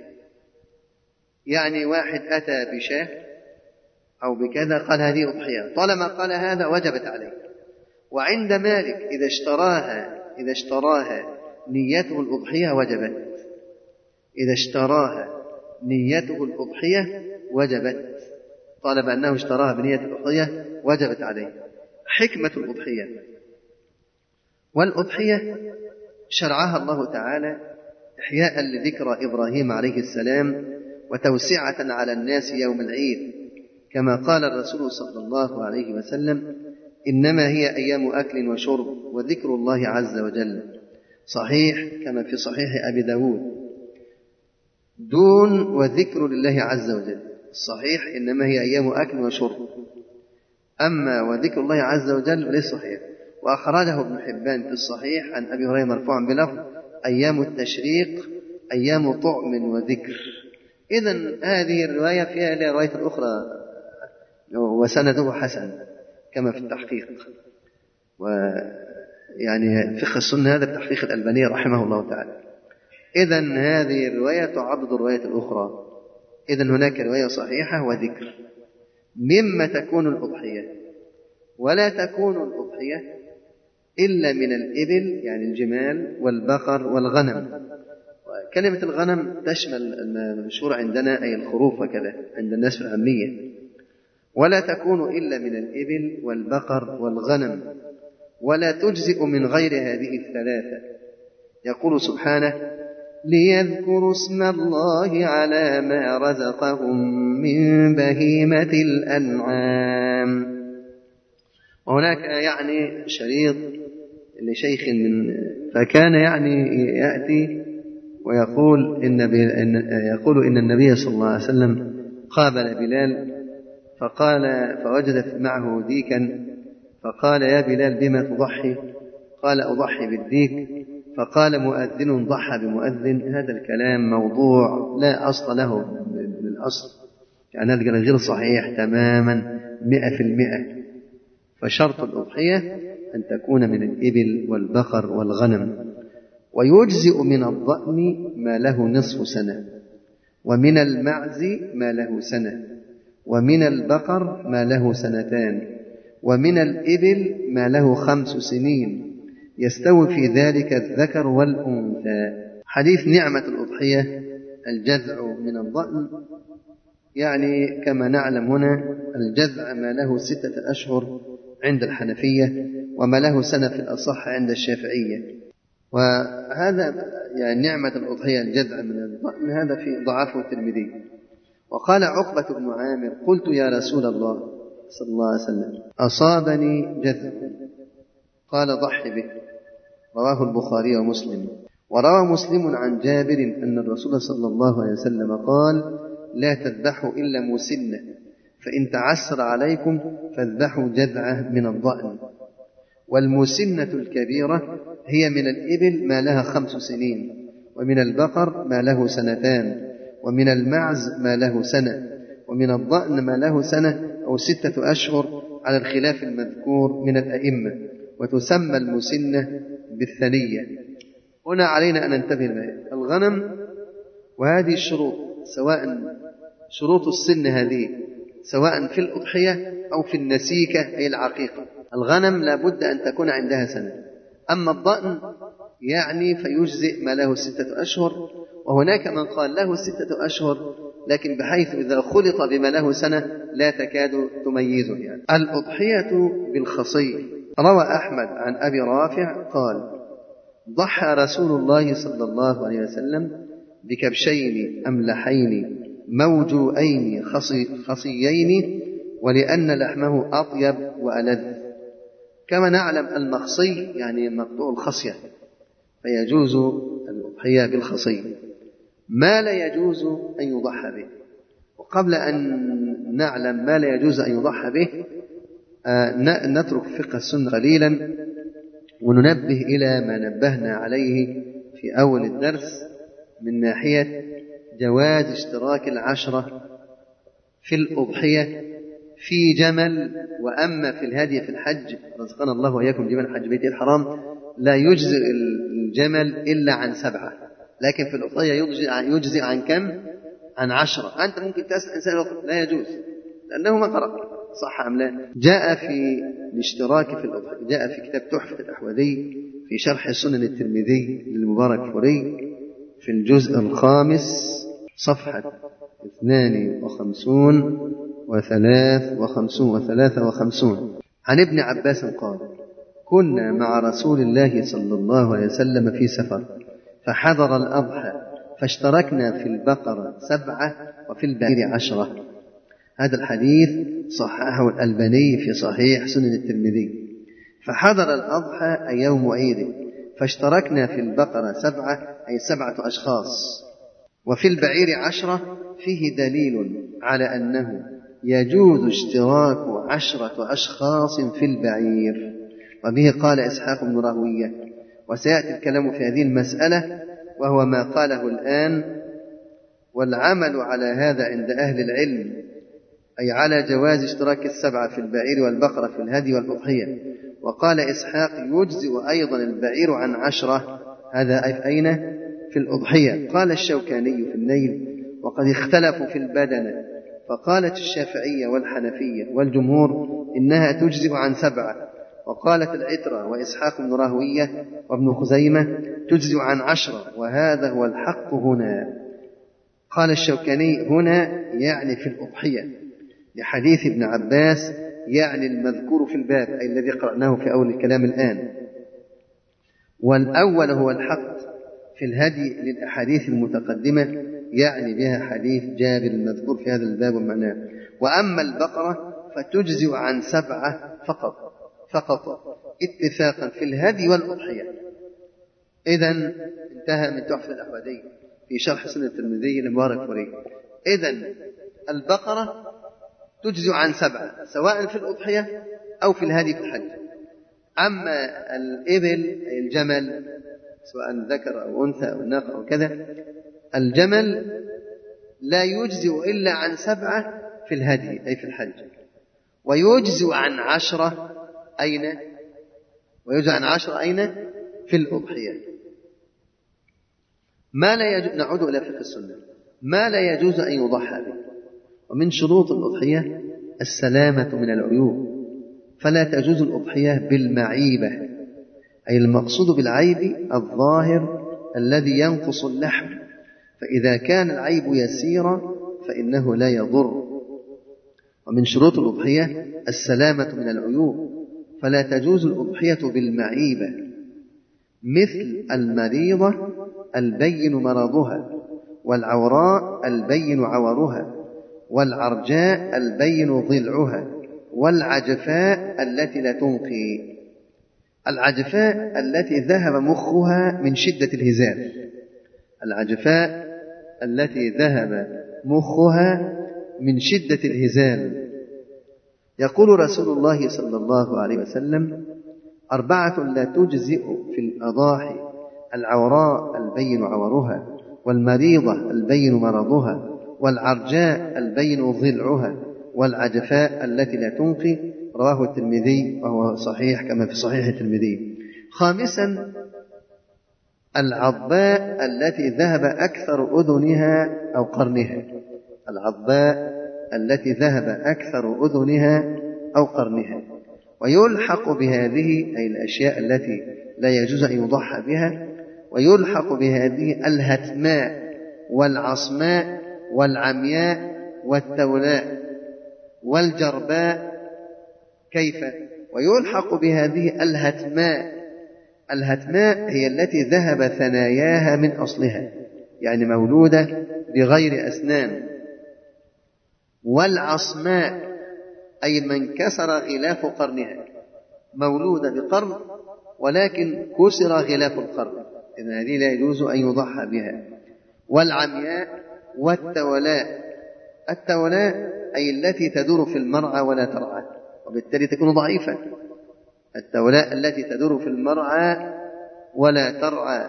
يعني واحد أتى بشاة أو بكذا قال هذه أضحية، طالما قال هذا وجبت عليه. وعند مالك إذا اشتراها إذا اشتراها نيته الأضحية وجبت، إذا اشتراها نيته الأضحية وجبت، طالب أنه اشتراها بنية الأضحية وجبت عليه. حكمة الأضحية. والأضحية شرعها الله تعالى إحياء لذكرى إبراهيم عليه السلام وتوسعة على الناس يوم العيد، كما قال الرسول صلى الله عليه وسلم: إنما هي أيام أكل وشرب وذكر الله عز وجل. صحيح كما في صحيح أبي داود دون وذكر لله عز وجل. الصحيح إنما هي أيام أكل وشرب، أما وذكر الله عز وجل ليس صحيح. وأخرجه ابن حبان في الصحيح عن أبي هريرة مرفوعا بلفظ أيام التشريق أيام طعم وذكر. إذن هذه الرواية فيها رواية أخرى وسنده حسن كما في التحقيق، ويعني فقه السنة هذا بتحقيق الألباني رحمه الله تعالى. إذن هذه الرواية تعضد الرواية الأخرى. إذن هناك رواية صحيحة وذكر. مما تكون الأضحية، ولا تكون الأضحية إلا من الإبل يعني الجمال والبقر والغنم. كلمة الغنم تشمل المشهور عندنا أي الخروف وكذا عند الناس في العامية. ولا تكون إلا من الإبل والبقر والغنم، ولا تجزئ من غير هذه الثلاثة. يقول سبحانه ليذكروا اسم الله على ما رزقهم من بهيمة الأنعام. وهناك يعني شريط لشيخ من فكان يعني يأتي ويقول إن, إن يقول إن النبي صلى الله عليه وسلم قابل بلال فقال فوجد معه ديكا فقال يا بلال بما تضحي؟ قال أضحي بالديك. فقال مؤذن ضحى بمؤذن. هذا الكلام موضوع لا أصل له من الأصل، يعني هذا غير صحيح تماما مئة في المئة. فشرط الأضحية أن تكون من الإبل والبقر والغنم. ويجزئ من الضأن ما له نصف سنة، ومن المعز ما له سنة، ومن البقر ما له سنتان، ومن الإبل ما له خمس سنين، يستوي في ذلك الذكر والأنثى. حديث نعمة الأضحية الجذع من الضأن، يعني كما نعلم هنا الجذع ما له ستة أشهر عند الحنفية، وما له سنة في الأصح عند الشافعية. وهذا يعني نعمة الأضحية الجذع من الضأن هذا في ضعفه الترمذي. وقال عقبة بن عامر قلت يا رسول الله صلى الله عليه وسلم أصابني جذع، قال ضح به. رواه البخاري ومسلم. وروى مسلم عن جابر أن الرسول صلى الله عليه وسلم قال لا تذبحوا إلا مسنة، فإن تعسر عليكم فاذبحوا جذعة من الضأن. والمسنة الكبيرة هي من الإبل ما لها خمس سنين، ومن البقر ما له سنتان، ومن المعز ما له سنة، ومن الضأن ما له سنة أو ستة أشهر على الخلاف المذكور من الأئمة. وتسمى المسنة بالثنية. هنا علينا أن ننتبه لها الغنم وهذه الشروط، سواء شروط السن هذه سواء في الأضحية أو في النسيكة أي العقيقة. الغنم لا بد أن تكون عندها سنة. أما الضأن يعني فيجزئ ما له ستة أشهر، وهناك من قال له ستة أشهر لكن بحيث إذا خلط بما له سنة لا تكاد تميزه. يعني الأضحية بالخصي. روى أحمد عن أبي رافع قال ضحى رسول الله صلى الله عليه وسلم بكبشين أملحين موجوئين خصي خصيين، ولأن لحمه أطيب وألذ. كما نعلم المخصي يعني مقطوع الخصية، فيجوز الأضحية بالخصي. ما لا يجوز أن يضحى به. وقبل أن نعلم ما لا يجوز أن يضحى به نترك فقه السنة قليلا وننبه إلى ما نبهنا عليه في أول الدرس من ناحية جواز اشتراك العشرة في الأضحية في جمل. وأما في الهدي في الحج رزقنا الله وإياكم جمال حج بيت الحرام لا يجزئ الجمل إلا عن سبعة، لكن في الأضحية يجزئ عن كم؟ عن عشرة. أنت ممكن تسأل إنسان لا يجوز لأنه ما قرأ صح أم لا. جاء في الاشتراك في الأضحية جاء في كتاب تحفة الأحوذي في شرح سنن الترمذي للمبارك فوري في الجزء الخامس صفحة اثنان وخمسون وثلاث وخمسون وثلاثة وخمسون عن ابن عباس قال كنا مع رسول الله صلى الله عليه وسلم في سفر فحضر الأضحى فاشتركنا في البقرة سبعة وفي البعير عشرة. هذا الحديث صححه الألباني في صحيح سنن الترمذي. فحضر الأضحى أي يوم عيد، فاشتركنا في البقرة سبعة أي سبعة أشخاص، وفي البعير عشرة، فيه دليل على أنه يجوز اشتراك عشرة أشخاص في البعير. وبه قال إسحاق بن راهوية، وسيأتي الكلام في هذه المسألة وهو ما قاله الآن، والعمل على هذا عند أهل العلم أي على جواز اشتراك السبعة في البعير والبقرة في الهدي والأضحية. وقال إسحاق يجزئ أيضا البعير عن عشرة، هذا أين؟ في الأضحية. قال الشوكاني في النيل وقد اختلفوا في البدنة، فقالت الشافعية والحنفية والجمهور إنها تجزئ عن سبعة، وقالت العترة وإسحاق بن راهوية وابن خزيمة تجزئ عن عشرة، وهذا هو الحق هنا. قال الشوكاني هنا يعني في الأضحية لحديث ابن عباس، يعني المذكور في الباب أي الذي قرأناه في أول الكلام الآن. والأول هو الحق في الهدي للأحاديث المتقدمة، يعني بها حديث جابر المذكور في هذا الباب ومعناه. وأما البقرة فتجزئ عن سبعة فقط فقط اتفاقا في الهدي والأضحية. إذن انتهى من تحفة الأحوذي في شرح سنة الترمذي المبارك فريد. إذن البقرة تجزئ عن سبعة سواء في الأضحية أو في الهدي في الحج. أما الإبل أي الجمل سواء ذكر أو أنثى أو ناقة أو كذا، الجمل لا يجزئ إلا عن سبعة في الهدي أي في الحج، ويجزئ عن عشرة أين؟ ويجزئ عن عشرة أين؟ في الأضحية. ما لا يجوز، نعود إلى فقه السنة، ما لا يجوز أن يضحى به. ومن شروط الأضحية السلامة من العيوب، فلا تجوز الأضحية بالمعيبة، أي المقصود بالعيب الظاهر الذي ينقص اللحم، فإذا كان العيب يسيرا فإنه لا يضر. ومن شروط الأضحية السلامة من العيوب، فلا تجوز الأضحية بالمعيبة، مثل المريضة البين مرضها، والعوراء البين عورها، والعرجاء البين ضلعها، والعجفاء التي لا تنقي. العجفاء التي ذهب مخها من شدة الهزال، العجفاء التي ذهب مخها من شدة الهزال. يقول رسول الله صلى الله عليه وسلم: أربعة لا تجزئ في الأضاحي: العوراء البين عورها، والمريضة البين مرضها، والعرجاء البين ضلعها، والعجفاء التي لا تنقي. رواه الترمذي وهو صحيح كما في صحيح الترمذي. خامسا العضباء التي ذهب أكثر أذنها أو قرنها، العضباء التي ذهب أكثر أذنها أو قرنها. ويلحق بهذه أي الأشياء التي لا يجوز أن يضحى بها، ويلحق بهذه الهتماء والعصماء والعمياء والتولاء والجرباء. كيف؟ ويلحق بهذه الهتماء، الهتماء هي التي ذهب ثناياها من أصلها، يعني مولودة بغير أسنان. والعصماء أي من كسر غلاف قرنها، مولودة بقرن ولكن كسر غلاف القرن، إذن هذه لا يجوز أن يضحى بها. والعمياء والتولاء، التولاء أي التي تدور في المرعى ولا ترعى، وبالتالي تكون ضعيفة. التولاء التي تدور في المرعى ولا ترعى.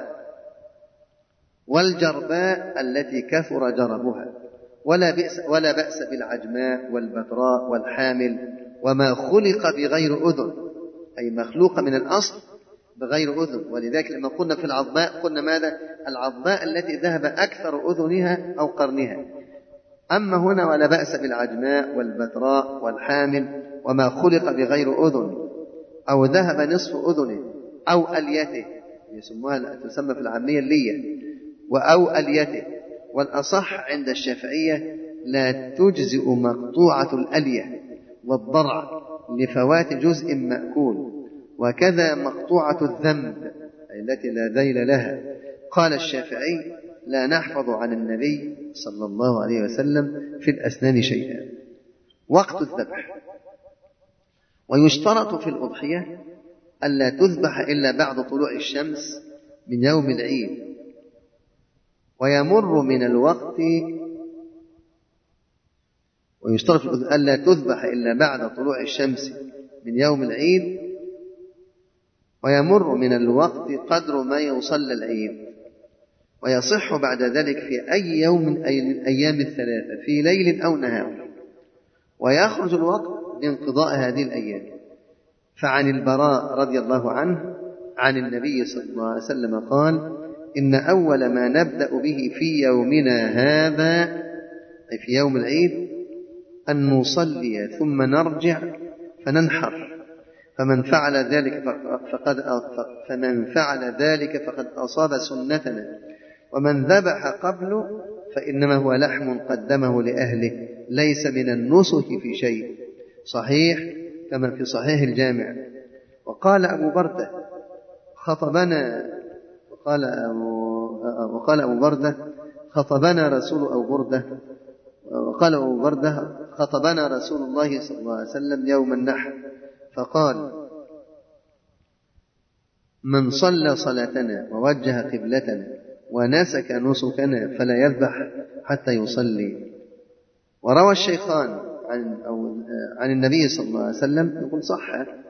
والجرباء التي كثر جربها. ولا بأس, ولا بأس بالعجماء والبتراء والحامل وما خلق بغير أذن، أي مخلوق من الأصل بغير أذن. ولذلك لما قلنا في العضباء قلنا ماذا؟ العضباء التي ذهب أكثر أذنها أو قرنها. أما هنا ولا بأس بالعجماء والبتراء والحامل وما خلق بغير أذن، أو ذهب نصف أذنه أو أليته، يسموها تسمى في العامية اللية، وأو أليته. والأصح عند الشافعية لا تجزئ مقطوعة الألية والضرع لفوات جزء مأكول، وكذا مقطوعة الذنب التي لا ذيل لها. قال الشافعي: لا نحفظ عن النبي صلى الله عليه وسلم في الأسنان شيئا. وقت الذبح. ويشترط في الأضحية ألا تذبح إلا بعد طلوع الشمس من يوم العيد، ويمر من الوقت ويشترط ألا تذبح إلا بعد طلوع الشمس من يوم العيد، ويمر من الوقت قدر ما يصلى العيد، ويصح بعد ذلك في أي يوم من أيام الثلاثة في ليل أو نهار، ويخرج الوقت لانقضاء هذه الأيام. فعن البراء رضي الله عنه عن النبي صلى الله عليه وسلم قال: إن أول ما نبدأ به في يومنا هذا، أي في يوم العيد، أن نصلي ثم نرجع فننحر، فمن فعل ذلك فقد فمن فعل ذلك فقد أصاب سنتنا، ومن ذبح قبله فإنما هو لحم قدمه لأهله، ليس من النسك في شيء. صحيح كما في صحيح الجامع. وقال أبو بردة خطبنا وقال أبو, وقال أبو بردة خطبنا رسول أو بردة وقال أبو بردة خطبنا رسول الله صلى الله عليه وسلم يوم النحر فقال: من صلى صلاتنا ووجه قبلتنا ونسك نسكنا فلا يذبح حتى يصلي. وروى الشيخان عن, أو عن النبي صلى الله عليه وسلم، يقول صح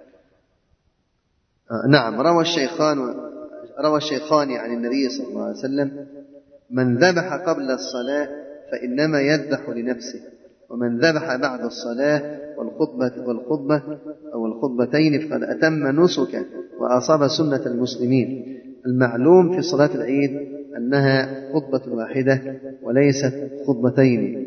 آه نعم روى الشيخان روى الشيخان عن النبي صلى الله عليه وسلم: من ذبح قبل الصلاة فإنما يذبح لنفسه، ومن ذبح بعد الصلاة والخطبة, والخطبة أو الخطبتين فقد أتم نسكا وأصاب سنة المسلمين. المعلوم في صلاة العيد أنها خطبة واحدة وليست خطبتين.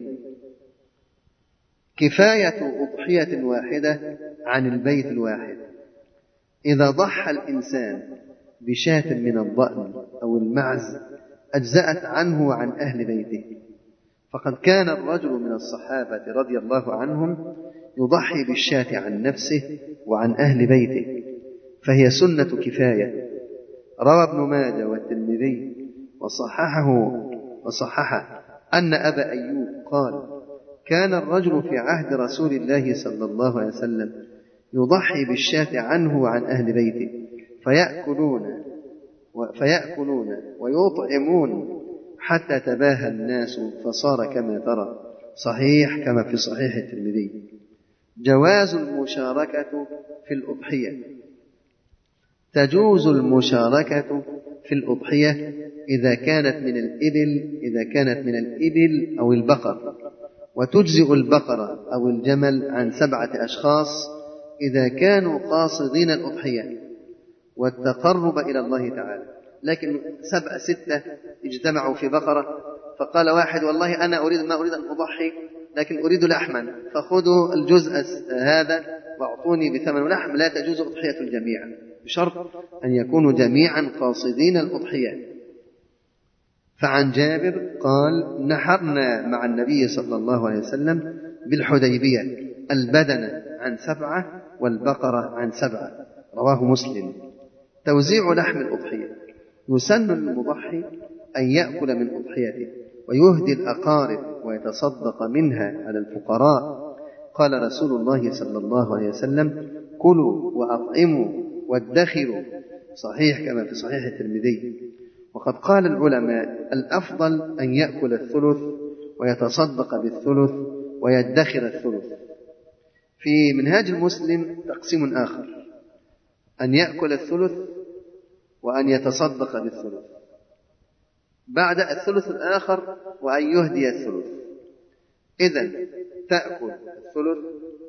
كفاية أضحية واحدة عن البيت الواحد. إذا ضحى الإنسان بشاة من الضأن أو المعز أجزأت عنه وعن أهل بيته، فقد كان الرجل من الصحابة رضي الله عنهم يضحي بالشاة عن نفسه وعن أهل بيته، فهي سنة كفاية. روى ابن ماجه والترمذي وصححه وصححه أن أبا أيوب قال: كان الرجل في عهد رسول الله صلى الله عليه وسلم يضحي بالشاة عنه وعن أهل بيته، فيأكلون فيأكلون ويطعمون حتى تباهى الناس فصار كما ترى. صحيح كما في صحيح الترمذي. جواز المشاركة في الأضحية. تجوز المشاركة في الأضحية إذا كانت من الإبل إذا كانت من الإبل أو البقر، وتجزئ البقرة أو الجمل عن سبعة أشخاص إذا كانوا قاصدين الأضحية والتقرب إلى الله تعالى. لكن سبعة ستة اجتمعوا في بقرة، فقال واحد: والله أنا أريد ما أريد أن أضحي لكن أريد لحما، فخذوا الجزء هذا واعطوني بثمن لحم. لا تجوز أضحية الجميع، بشرط أن يكونوا جميعا قاصدين الأضحية. فعن جابر قال: نحرنا مع النبي صلى الله عليه وسلم بالحديبية البدن عن سبعة والبقرة عن سبعة. رواه مسلم. توزيع لحم الأضحية. يسن للمضحي أن يأكل من أضحيته ويهدي الأقارب ويتصدق منها على الفقراء. قال رسول الله صلى الله عليه وسلم: كلوا وأطعموا وادخروا. صحيح كما في صحيح الترمذي. وقد قال العلماء: الأفضل أن يأكل الثلث ويتصدق بالثلث ويدخر الثلث. في منهاج المسلم تقسيم آخر: أن يأكل الثلث وأن يتصدق بالثلث. بعد الثلث الآخر وأن يهدي الثلث. إذن تأكل الثلث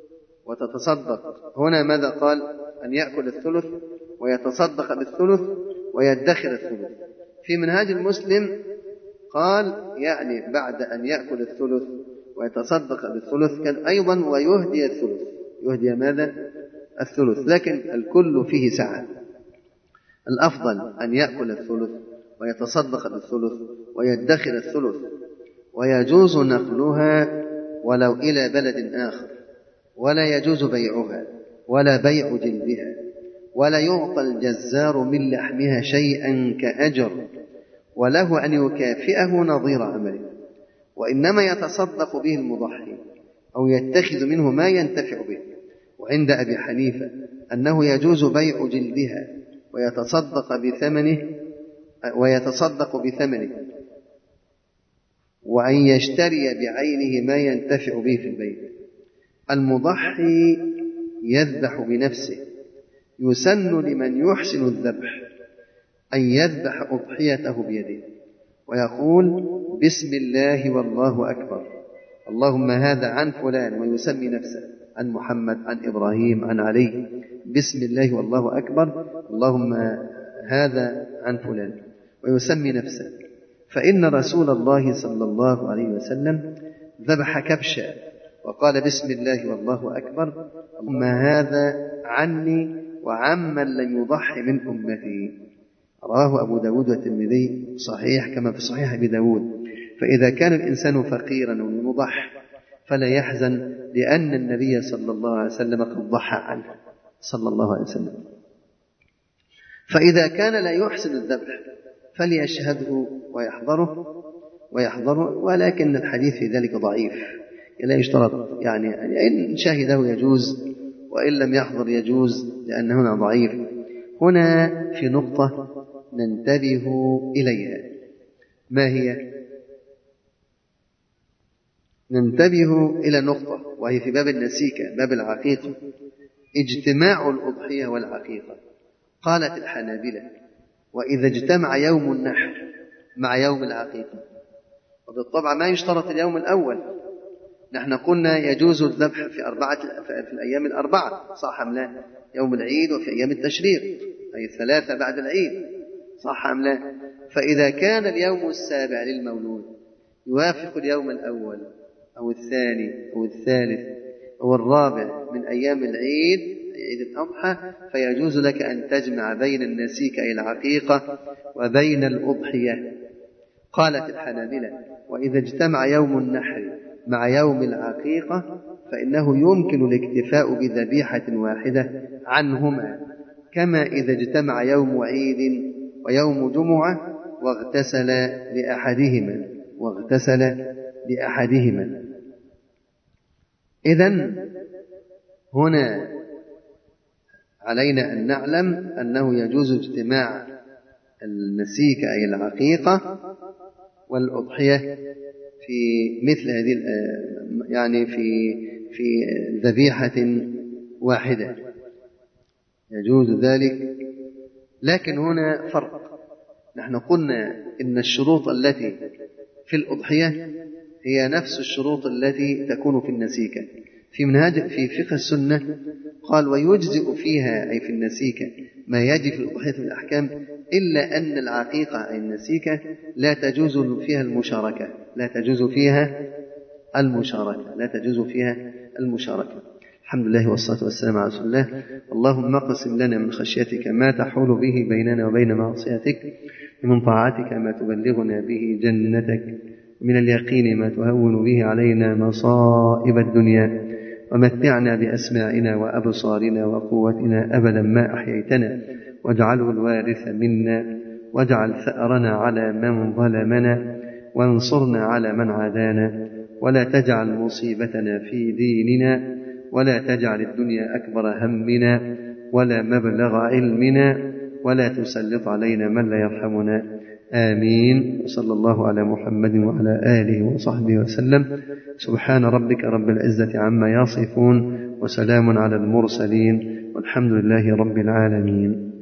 وتتصدق. هنا ماذا قال؟ أن يأكل الثلث ويتصدق بالثلث ويدخر الثلث. في منهاج المسلم قال يعني بعد أن يأكل الثلث ويتصدق بالثلث كان أيضا ويهدي الثلث. يهدي ماذا؟ الثلث. لكن الكل فيه سعة. الأفضل أن يأكل الثلث ويتصدق بالثلث ويدخر الثلث، ويجوز نقلها ولو إلى بلد آخر، ولا يجوز بيعها ولا بيع جلدها، ولا يعطى الجزار من لحمها شيئا كأجر، وله أن يكافئه نظير عمله، وإنما يتصدق به المضحي أو يتخذ منه ما ينتفع به. وعند أبي حنيفة أنه يجوز بيع جلدها ويتصدق بثمنه ويتصدق بثمنه وأن يشتري بعينه ما ينتفع به في البيت. المضحي يذبح بنفسه. يسن لمن يحسن الذبح أن يذبح أضحيته بيده ويقول بسم الله والله أكبر، اللهم هذا عن فلان، ويسمي نفسه، عن محمد، عن إبراهيم، عن علي، بسم الله والله أكبر، اللهم هذا عن فلان، ويسمي نفسه. فإن رسول الله صلى الله عليه وسلم ذبح كبشا وقال بسم الله والله أكبر، اللهم هذا عني وعمن لم يضحي من أمتي. رواه أبو داود والترمذي صحيح كما في صحيح أبي داود. فإذا كان الإنسان فقيرا ومضح فلا يحزن، لأن النبي صلى الله عليه وسلم قد ضحى عنه صلى الله عليه وسلم. فإذا كان لا يحسن الذبح فليشهده ويحضره ويحضره ولكن الحديث في ذلك ضعيف، لا يشترط، يعني إن شهده يجوز وإن لم يحضر يجوز، لأن هنا ضعيف. هنا في نقطة ننتبه إليها، ما هي؟ ننتبه إلى نقطة وهي في باب النسيكة، باب العقيقة، اجتماع الأضحية والعقيقة. قالت الحنابلة وإذا اجتمع يوم النحر مع يوم العقيقة، وبالطبع ما يشترط اليوم الأول، نحن قلنا يجوز الذبح في أربعة في الأيام الأربعة، صح أم لا؟ يوم العيد وفي أيام التشريق، أي الثلاثة بعد العيد، صح أم لا؟ فإذا كان اليوم السابع للمولود يوافق اليوم الأول أو الثاني أو الثالث أو الرابع من أيام العيد، عيد الأضحى، فيجوز لك أن تجمع بين النسيك أي العقيقة وبين الأضحية. قالت الحنابلة وإذا اجتمع يوم النحر مع يوم العقيقة فإنه يمكن الاكتفاء بذبيحة واحدة عنهما، كما إذا اجتمع يوم عيد ويوم جمعة واغتسل لأحدهما واغتسل لأحدهما. إذن هنا علينا أن نعلم أنه يجوز اجتماع النسيك أي العقيقة والأضحية في مثل هذه، يعني في في ذبيحة واحدة، يجوز ذلك. لكن هنا فرق، نحن قلنا إن الشروط التي في الأضحية هي نفس الشروط التي تكون في النسيكة. في منهاج في فقه السنة قال ويجزئ فيها أي في النسيكة ما يجي في الأضحية في الأحكام، إلا أن العقيقة أي النسيكة لا تجوز فيها المشاركة لا تجوز فيها المشاركة لا تجوز فيها المشاركة. الحمد لله والصلاة والسلام على رسول الله. اللهم اقسم لنا من خشيتك ما تحول به بيننا وبين معصيتك، ومن طاعتك ما تبلغنا به جنتك، ومن اليقين ما تهون به علينا مصائب الدنيا، ومتعنا بأسماعنا وأبصارنا وقوتنا أبدا ما أحييتنا، واجعله الوارث منا، واجعل ثأرنا على من ظلمنا، وانصرنا على من عادانا، ولا تجعل مصيبتنا في ديننا، ولا تجعل الدنيا أكبر همنا ولا مبلغ علمنا، ولا تسلط علينا من لا يرحمنا. آمين. وصلى الله على محمد وعلى آله وصحبه وسلم. سبحان ربك رب العزة عما يصفون، وسلام على المرسلين، والحمد لله رب العالمين.